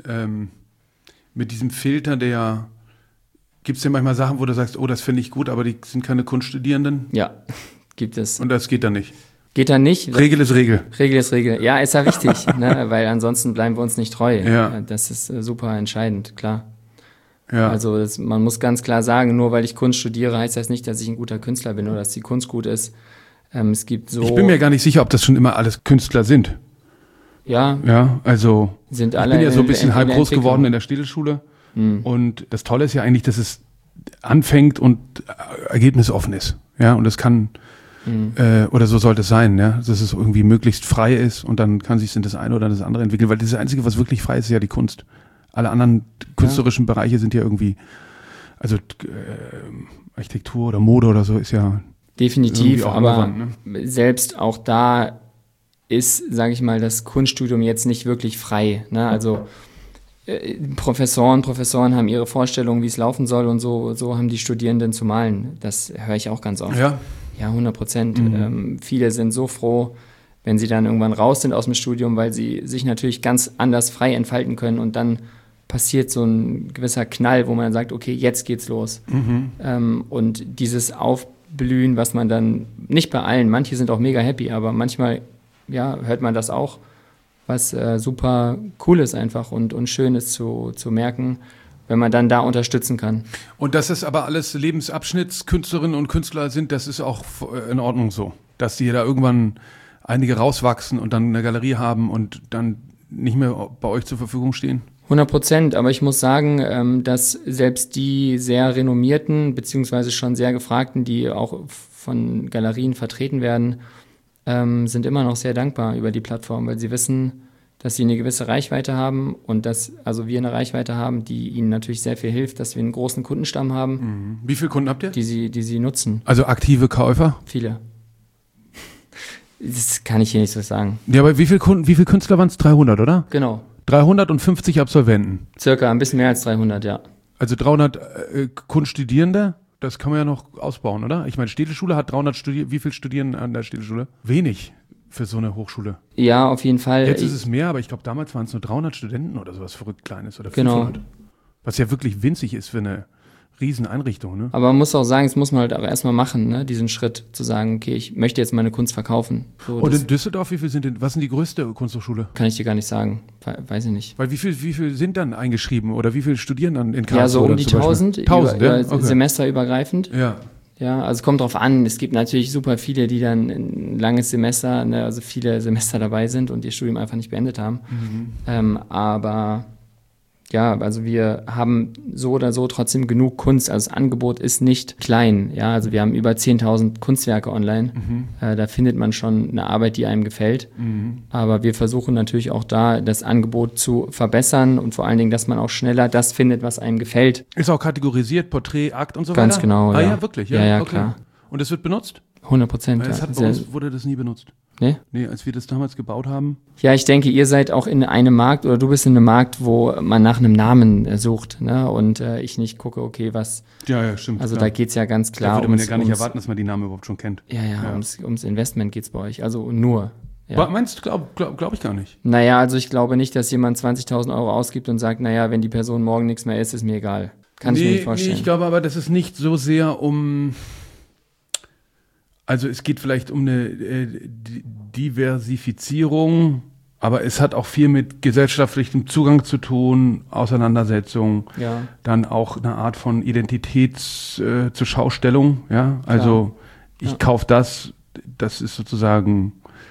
diesem Filter, gibt es denn manchmal Sachen, wo du sagst, oh, das finde ich gut, aber die sind keine Kunststudierenden? Ja, gibt es. Und das geht dann nicht? Geht dann nicht. Regel ist Regel. Regel ist Regel. Ja, ist ja wichtig, ne? Weil ansonsten bleiben wir uns nicht treu. Ja. Das ist super entscheidend, klar. Ja. Also man muss ganz klar sagen, nur weil ich Kunst studiere, heißt das nicht, dass ich ein guter Künstler bin oder dass die Kunst gut ist. Es gibt so... Ich bin mir gar nicht sicher, ob das schon immer alles Künstler sind. Ja. Ja, also Sind ich alle bin ja so ein bisschen halb groß Entwicklung. geworden in der Städelschule. Und das Tolle ist ja eigentlich, dass es anfängt und ergebnisoffen ist. Ja, und es kann, oder so sollte es sein, ja, dass es irgendwie möglichst frei ist und dann kann sich in das eine oder das andere entwickeln, weil das Einzige, was wirklich frei ist, ist ja die Kunst. Alle anderen künstlerischen Bereiche sind ja irgendwie, also Architektur oder Mode oder so ist ja Definitiv, auch aber irrelevant, ne? Selbst auch da ist, sage ich mal, das Kunststudium jetzt nicht wirklich frei. Ne? Also Professoren haben ihre Vorstellungen, wie es laufen soll und so haben die Studierenden zu malen. Das höre ich auch ganz oft. Ja. Ja, 100%. Viele sind so froh, wenn sie dann irgendwann raus sind aus dem Studium, weil sie sich natürlich ganz anders frei entfalten können und dann passiert so ein gewisser Knall, wo man dann sagt, okay, jetzt geht's los. Und dieses Aufblühen, was man dann, nicht bei allen, manche sind auch mega happy, aber manchmal hört man das auch, was super cool ist einfach und schön ist zu merken, wenn man dann da unterstützen kann. Und dass es aber alles Lebensabschnittskünstlerinnen und Künstler sind, das ist auch in Ordnung so. Dass die da irgendwann einige rauswachsen und dann eine Galerie haben und dann nicht mehr bei euch zur Verfügung stehen? 100%, aber ich muss sagen, dass selbst die sehr renommierten, beziehungsweise schon sehr gefragten, die auch von Galerien vertreten werden, sind immer noch sehr dankbar über die Plattform, weil sie wissen, dass sie eine gewisse Reichweite haben und dass wir eine Reichweite haben, die ihnen natürlich sehr viel hilft, dass wir einen großen Kundenstamm haben. Wie viele Kunden habt ihr? Die sie nutzen. Also aktive Käufer? Viele. Das kann ich hier nicht so sagen. Ja, aber wie viele Künstler waren es? 300, oder? Genau. 350 Absolventen. Circa ein bisschen mehr als 300, ja. Also 300 Kunststudierende, das kann man ja noch ausbauen, oder? Ich meine, Städelschule hat 300 Studierende. Wie viel studieren an der Städelschule? Wenig für so eine Hochschule. Ja, auf jeden Fall. Jetzt ist es mehr, aber ich glaube, damals waren es nur 300 Studenten oder sowas verrückt Kleines oder Genau. 500. Was ja wirklich winzig ist für eine Rieseneinrichtung, ne? Aber man muss auch sagen, das muss man halt auch erstmal machen, ne? Diesen Schritt zu sagen, okay, ich möchte jetzt meine Kunst verkaufen. So, Und das in Düsseldorf, was sind die größte Kunsthochschule? kann ich dir gar nicht sagen. Weiß ich nicht. Weil wie viel sind dann eingeschrieben oder wie viel studieren dann in Karlsruhe? Ja, so um die zum Beispiel? 1000, 1000, ja? über Okay. semesterübergreifend. Ja. Ja, also es kommt drauf an. Es gibt natürlich super viele, die dann ein langes Semester, ne, also viele Semester dabei sind und ihr Studium einfach nicht beendet haben. Aber Ja, also wir haben so oder so trotzdem genug Kunst. Also das Angebot ist nicht klein. Ja, also wir haben über 10.000 Kunstwerke online. Da findet man schon eine Arbeit, die einem gefällt. Aber wir versuchen natürlich auch da das Angebot zu verbessern und vor allen Dingen, dass man auch schneller das findet, was einem gefällt. Ist auch kategorisiert, Porträt, Akt und so Ganz weiter? genau, Ah ja. ja, wirklich? Ja, okay. klar. Und es wird benutzt? 100%. Weil Ja. bei uns wurde das nie benutzt. Nee? Nee, als wir das damals gebaut haben. Ja, ich denke, ihr seid auch in einem Markt oder du bist in einem Markt, wo man nach einem Namen sucht, ne? Und ich nicht gucke, okay, was. Ja, stimmt. Also klar. da geht's ja ganz Da klar würde man ja gar nicht erwarten, dass man die Namen überhaupt schon kennt. Ja. Ums Investment geht's bei euch. Also nur. Ja. Meinst du, glaub ich gar nicht. Naja, also ich glaube nicht, dass jemand 20.000 Euro ausgibt und sagt, naja, wenn die Person morgen nichts mehr ist mir egal. Kann ich mir nicht vorstellen. Nee, ich glaube aber, das ist nicht so sehr also es geht vielleicht um eine Diversifizierung, aber es hat auch viel mit gesellschaftlichem Zugang zu tun, Auseinandersetzung, dann auch eine Art von zur Schaustellung, ja, also ich kaufe das ist sozusagen,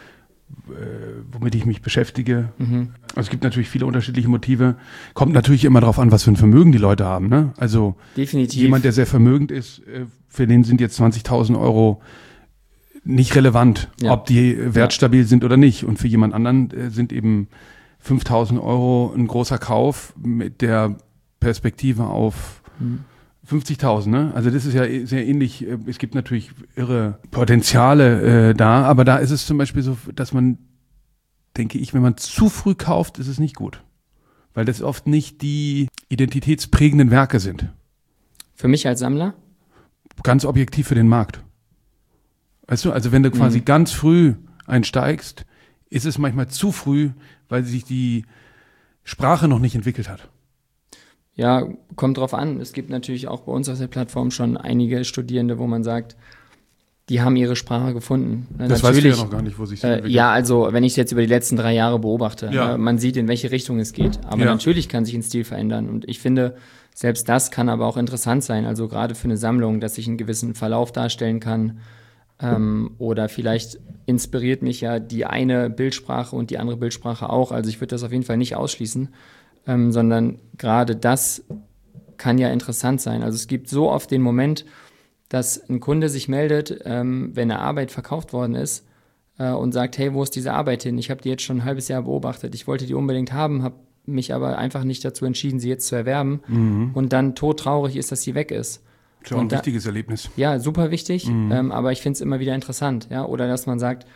womit ich mich beschäftige. Also es gibt natürlich viele unterschiedliche Motive, kommt natürlich immer darauf an, was für ein Vermögen die Leute haben, ne? Also definitiv. Jemand, der sehr vermögend ist, für den sind jetzt 20.000 Euro nicht relevant, ob die wertstabil sind oder nicht. Und für jemand anderen sind eben 5.000 Euro ein großer Kauf mit der Perspektive auf 50.000. Ne? Also das ist ja sehr ähnlich. Es gibt natürlich irre Potenziale da, aber da ist es zum Beispiel so, dass man, denke ich, wenn man zu früh kauft, ist es nicht gut. Weil das oft nicht die identitätsprägenden Werke sind. Für mich als Sammler? Ganz objektiv für den Markt. Weißt du, also wenn du quasi ganz früh einsteigst, ist es manchmal zu früh, weil sich die Sprache noch nicht entwickelt hat. Ja, kommt drauf an. Es gibt natürlich auch bei uns auf der Plattform schon einige Studierende, wo man sagt, die haben ihre Sprache gefunden. Das weißt du ja noch gar nicht, wo sich das entwickelt. Ja, also wenn ich es jetzt über die letzten 3 Jahre beobachte, man sieht, in welche Richtung es geht. Aber natürlich kann sich ein Stil verändern. Und ich finde, selbst das kann aber auch interessant sein. Also gerade für eine Sammlung, dass ich einen gewissen Verlauf darstellen kann. Oder vielleicht inspiriert mich ja die eine Bildsprache und die andere Bildsprache auch. Also ich würde das auf jeden Fall nicht ausschließen, sondern gerade das kann ja interessant sein. Also es gibt so oft den Moment, dass ein Kunde sich meldet, wenn eine Arbeit verkauft worden ist und sagt, hey, wo ist diese Arbeit hin? Ich habe die jetzt schon ein halbes Jahr beobachtet. Ich wollte die unbedingt haben, habe mich aber einfach nicht dazu entschieden, sie jetzt zu erwerben. Und dann todtraurig ist, dass sie weg ist. Schon ein wichtiges Erlebnis. Ja, super wichtig, aber ich finde es immer wieder interessant. Ja? Oder dass man sagt,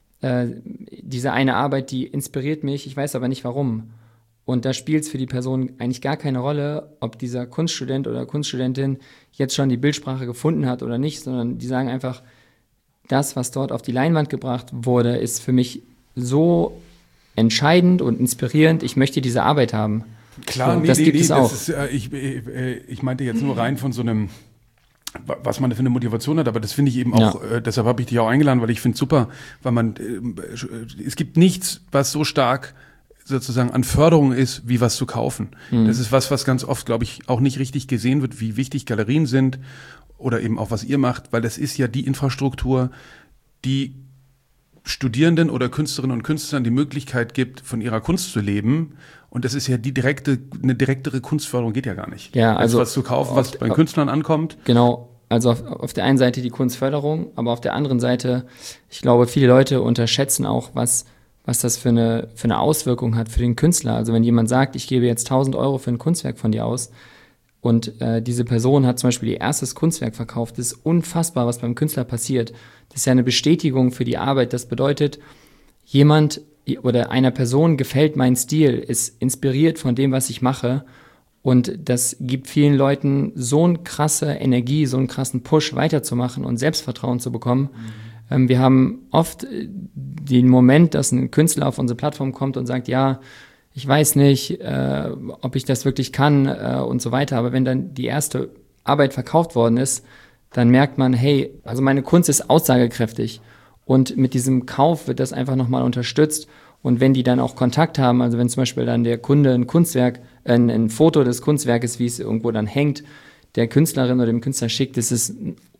diese eine Arbeit, die inspiriert mich, ich weiß aber nicht warum. Und da spielt es für die Person eigentlich gar keine Rolle, ob dieser Kunststudent oder Kunststudentin jetzt schon die Bildsprache gefunden hat oder nicht, sondern die sagen einfach, das, was dort auf die Leinwand gebracht wurde, ist für mich so entscheidend und inspirierend, ich möchte diese Arbeit haben. Klar, so, das gibt es auch. Das ist, ich meinte jetzt nur rein von so einem, was man für eine Motivation hat, aber das finde ich eben auch, deshalb habe ich dich auch eingeladen, weil ich finde es super, weil es gibt nichts, was so stark sozusagen an Förderung ist, wie was zu kaufen. Das ist was ganz oft, glaube ich, auch nicht richtig gesehen wird, wie wichtig Galerien sind oder eben auch was ihr macht, weil das ist ja die Infrastruktur, die Studierenden oder Künstlerinnen und Künstlern die Möglichkeit gibt, von ihrer Kunst zu leben. Und das ist ja eine direktere Kunstförderung geht ja gar nicht. Ja, also was zu kaufen, was bei den Künstlern ankommt. Genau, also auf der einen Seite die Kunstförderung, aber auf der anderen Seite, ich glaube, viele Leute unterschätzen auch, was das für eine Auswirkung hat für den Künstler. Also wenn jemand sagt, ich gebe jetzt 1.000 Euro für ein Kunstwerk von dir aus und diese Person hat zum Beispiel ihr erstes Kunstwerk verkauft, das ist unfassbar, was beim Künstler passiert. Das ist ja eine Bestätigung für die Arbeit. Das bedeutet, jemand oder einer Person gefällt mein Stil, ist inspiriert von dem, was ich mache. Und das gibt vielen Leuten so eine krasse Energie, so einen krassen Push weiterzumachen und Selbstvertrauen zu bekommen. Wir haben oft den Moment, dass ein Künstler auf unsere Plattform kommt und sagt, ja, ich weiß nicht, ob ich das wirklich kann und so weiter. Aber wenn dann die erste Arbeit verkauft worden ist, dann merkt man, hey, also meine Kunst ist aussagekräftig. Und mit diesem Kauf wird das einfach nochmal unterstützt. Und wenn die dann auch Kontakt haben, also wenn zum Beispiel dann der Kunde ein Kunstwerk, ein Foto des Kunstwerkes, wie es irgendwo dann hängt, der Künstlerin oder dem Künstler schickt, das ist ein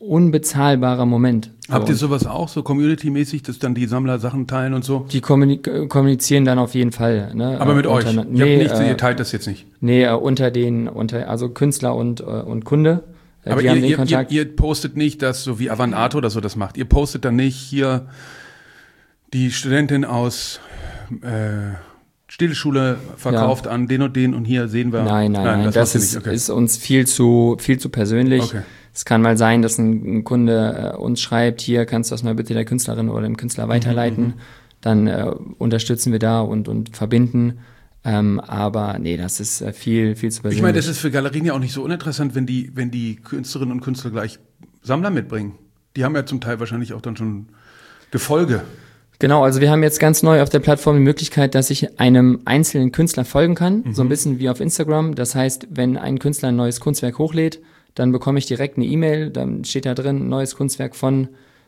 unbezahlbarer Moment. Habt ihr sowas auch, so community-mäßig, dass dann die Sammler Sachen teilen und so? Die kommunizieren dann auf jeden Fall. Ne? Aber mit euch? Ihr teilt das jetzt nicht? Nee, also Künstler und Kunde. Aber ihr postet nicht, dass so wie Avanato oder so das macht. Ihr postet dann nicht hier die Studentin aus Stillschule verkauft an den und hier sehen wir. Nein, das ist uns viel zu persönlich. Okay. Es kann mal sein, dass ein Kunde uns schreibt, hier kannst du das mal bitte der Künstlerin oder dem Künstler weiterleiten. Dann unterstützen wir da und verbinden. Aber nee, das ist viel zu persönlich. Ich meine, das ist für Galerien ja auch nicht so uninteressant, wenn die Künstlerinnen und Künstler gleich Sammler mitbringen. Die haben ja zum Teil wahrscheinlich auch dann schon Gefolge. Genau, also wir haben jetzt ganz neu auf der Plattform die Möglichkeit, dass ich einem einzelnen Künstler folgen kann, so ein bisschen wie auf Instagram. Das heißt, wenn ein Künstler ein neues Kunstwerk hochlädt, dann bekomme ich direkt eine E-Mail, dann steht da drin, neues Kunstwerk von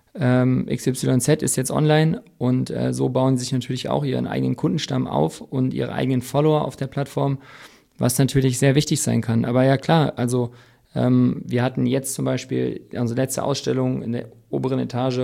XYZ ist jetzt online und so bauen sie sich natürlich auch ihren eigenen Kundenstamm auf und ihre eigenen Follower auf der Plattform, was natürlich sehr wichtig sein kann. Aber ja klar, also wir hatten jetzt zum Beispiel, unsere letzte Ausstellung in der oberen Etage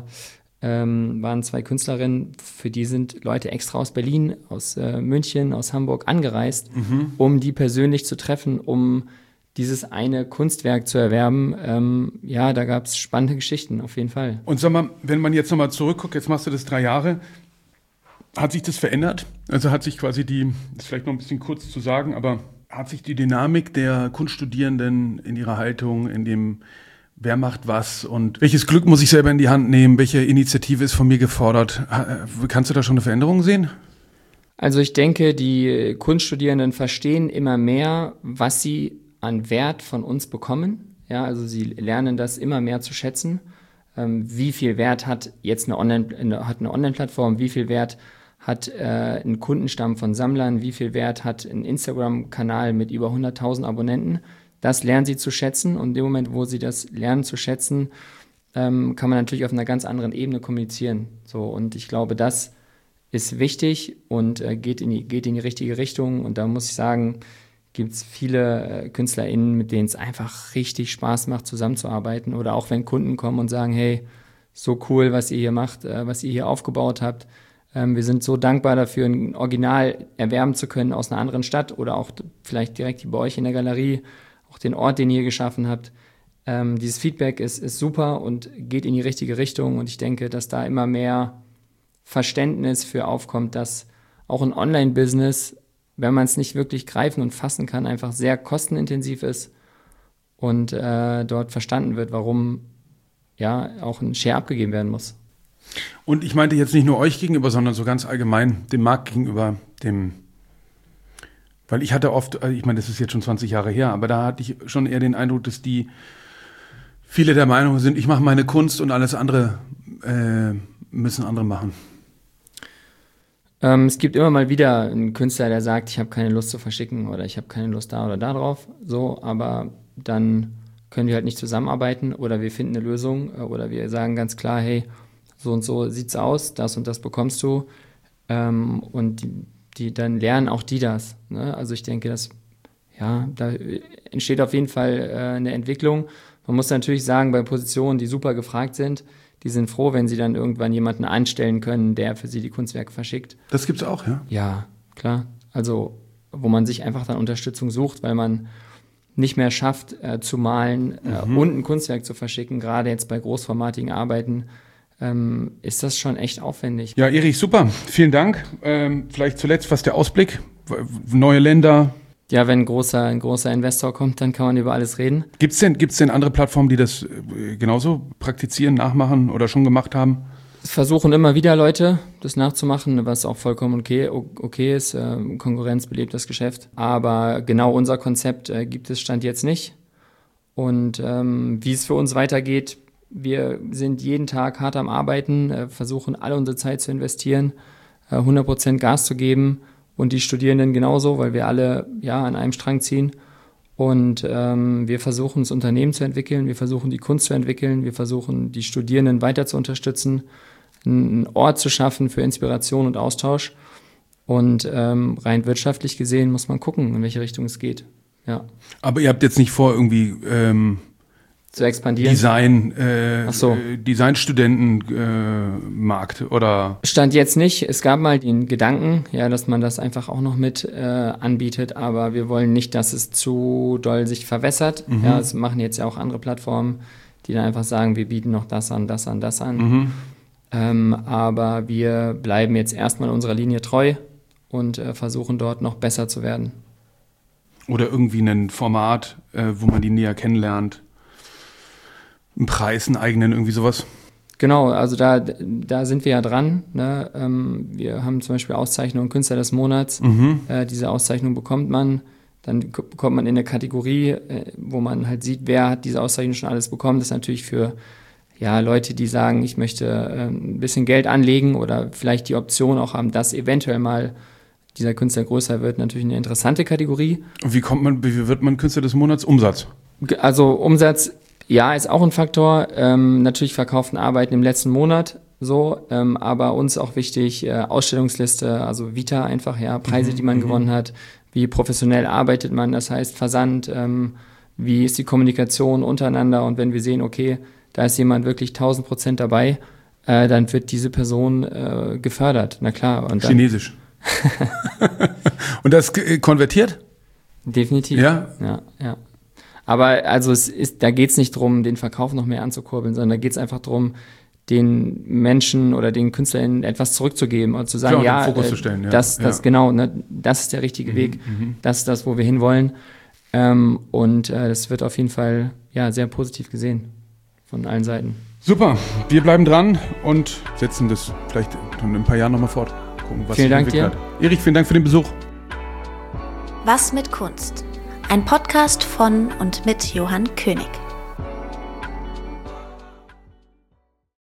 waren 2 Künstlerinnen, für die sind Leute extra aus Berlin, aus München, aus Hamburg angereist, um die persönlich zu treffen, um dieses eine Kunstwerk zu erwerben. Da gab es spannende Geschichten, auf jeden Fall. Und sag mal, wenn man jetzt nochmal zurückguckt, jetzt machst du das 3 Jahre, hat sich das verändert? Also hat sich quasi ist vielleicht noch ein bisschen kurz zu sagen, aber hat sich die Dynamik der Kunststudierenden in ihrer Haltung, in dem wer macht was und welches Glück muss ich selber in die Hand nehmen, welche Initiative ist von mir gefordert? Kannst du da schon eine Veränderung sehen? Also ich denke, die Kunststudierenden verstehen immer mehr, was sie an Wert von uns bekommen. Ja, also sie lernen das immer mehr zu schätzen. Wie viel Wert hat jetzt eine Online-Plattform, wie viel Wert hat ein Kundenstamm von Sammlern, wie viel Wert hat ein Instagram-Kanal mit über 100.000 Abonnenten. Das lernen sie zu schätzen und in dem Moment, wo sie das lernen zu schätzen, kann man natürlich auf einer ganz anderen Ebene kommunizieren. So, und ich glaube, das ist wichtig und geht in die richtige Richtung. Und da muss ich sagen, gibt es viele KünstlerInnen, mit denen es einfach richtig Spaß macht, zusammenzuarbeiten. Oder auch wenn Kunden kommen und sagen, hey, so cool, was ihr hier macht, was ihr hier aufgebaut habt. Wir sind so dankbar dafür, ein Original erwerben zu können aus einer anderen Stadt oder auch vielleicht direkt bei euch in der Galerie, auch den Ort, den ihr geschaffen habt. Dieses Feedback ist super und geht in die richtige Richtung. Und ich denke, dass da immer mehr Verständnis für aufkommt, dass auch ein Online-Business, wenn man es nicht wirklich greifen und fassen kann, einfach sehr kostenintensiv ist und dort verstanden wird, warum ja auch ein Share abgegeben werden muss. Und ich meinte jetzt nicht nur euch gegenüber, sondern so ganz allgemein dem Markt gegenüber, weil ich hatte oft, ich meine, das ist jetzt schon 20 Jahre her, aber da hatte ich schon eher den Eindruck, dass viele der Meinung sind, ich mache meine Kunst und alles andere müssen andere machen. Es gibt immer mal wieder einen Künstler, der sagt, ich habe keine Lust zu verschicken oder ich habe keine Lust da oder da drauf. So, aber dann können wir halt nicht zusammenarbeiten oder wir finden eine Lösung oder wir sagen ganz klar, hey, so und so sieht's aus, das und das bekommst du. Und dann lernen auch die das. Ne? Also ich denke, da entsteht auf jeden Fall eine Entwicklung. Man muss natürlich sagen, bei Positionen, die super gefragt sind, die sind froh, wenn sie dann irgendwann jemanden anstellen können, der für sie die Kunstwerke verschickt. Das gibt's auch, ja? Ja, klar. Also wo man sich einfach dann Unterstützung sucht, weil man nicht mehr schafft, zu malen und ein Kunstwerk zu verschicken. Gerade jetzt bei großformatigen Arbeiten ist das schon echt aufwendig. Ja, Erich, super. Vielen Dank. Vielleicht zuletzt, was der Ausblick? Neue Länder? Ja, wenn ein großer Investor kommt, dann kann man über alles reden. Gibt's denn andere Plattformen, die das genauso praktizieren, nachmachen oder schon gemacht haben? Es versuchen immer wieder Leute, das nachzumachen, was auch vollkommen okay ist. Konkurrenz belebt das Geschäft. Aber genau unser Konzept gibt es Stand jetzt nicht. Und wie es für uns weitergeht, wir sind jeden Tag hart am Arbeiten, versuchen alle unsere Zeit zu investieren, 100% Gas zu geben. Und die Studierenden genauso, weil wir alle an einem Strang ziehen. Und wir versuchen, das Unternehmen zu entwickeln, wir versuchen, die Kunst zu entwickeln, wir versuchen, die Studierenden weiter zu unterstützen, einen Ort zu schaffen für Inspiration und Austausch. Und rein wirtschaftlich gesehen muss man gucken, in welche Richtung es geht. Ja. Aber ihr habt jetzt nicht vor, irgendwie zu expandieren. Designstudentenmarkt oder? Stand jetzt nicht. Es gab mal den Gedanken, ja, dass man das einfach auch noch mit anbietet, aber wir wollen nicht, dass es zu doll sich verwässert. Ja, das machen jetzt ja auch andere Plattformen, die dann einfach sagen, wir bieten noch das an, das an, das an. Aber wir bleiben jetzt erstmal unserer Linie treu und versuchen dort noch besser zu werden. Oder irgendwie ein Format, wo man die näher kennenlernt. Einen Preis, einen eigenen, irgendwie sowas? Genau, also da sind wir ja dran. Ne? Wir haben zum Beispiel Auszeichnung Künstler des Monats. Diese Auszeichnung bekommt man. Dann bekommt man in der Kategorie, wo man halt sieht, wer hat diese Auszeichnung schon alles bekommen. Das ist natürlich für Leute, die sagen, ich möchte ein bisschen Geld anlegen oder vielleicht die Option auch haben, dass eventuell mal dieser Künstler größer wird, natürlich eine interessante Kategorie. Und wie wird man Künstler des Monats? Umsatz? Also Umsatz, ja, ist auch ein Faktor. Natürlich verkauften Arbeiten im letzten Monat so, aber uns auch wichtig, Ausstellungsliste, also Vita einfach, Preise, die man gewonnen hat, wie professionell arbeitet man, das heißt Versand, wie ist die Kommunikation untereinander und wenn wir sehen, okay, da ist jemand wirklich 1000% dabei, dann wird diese Person gefördert, na klar. Und dann, Chinesisch. Und das konvertiert? Definitiv. Ja. Aber also da geht es nicht darum, den Verkauf noch mehr anzukurbeln, sondern da geht es einfach darum, den Menschen oder den KünstlerInnen etwas zurückzugeben und zu sagen, den Fokus zu stellen, genau, ne, das ist der richtige Weg, das ist das, wo wir hinwollen. Und das wird auf jeden Fall sehr positiv gesehen von allen Seiten. Super, wir bleiben dran und setzen das vielleicht in ein paar Jahren nochmal fort. Gucken, was vielen Dank dir. Erich, vielen Dank für den Besuch. Was mit Kunst? Ein Podcast von und mit Johann König.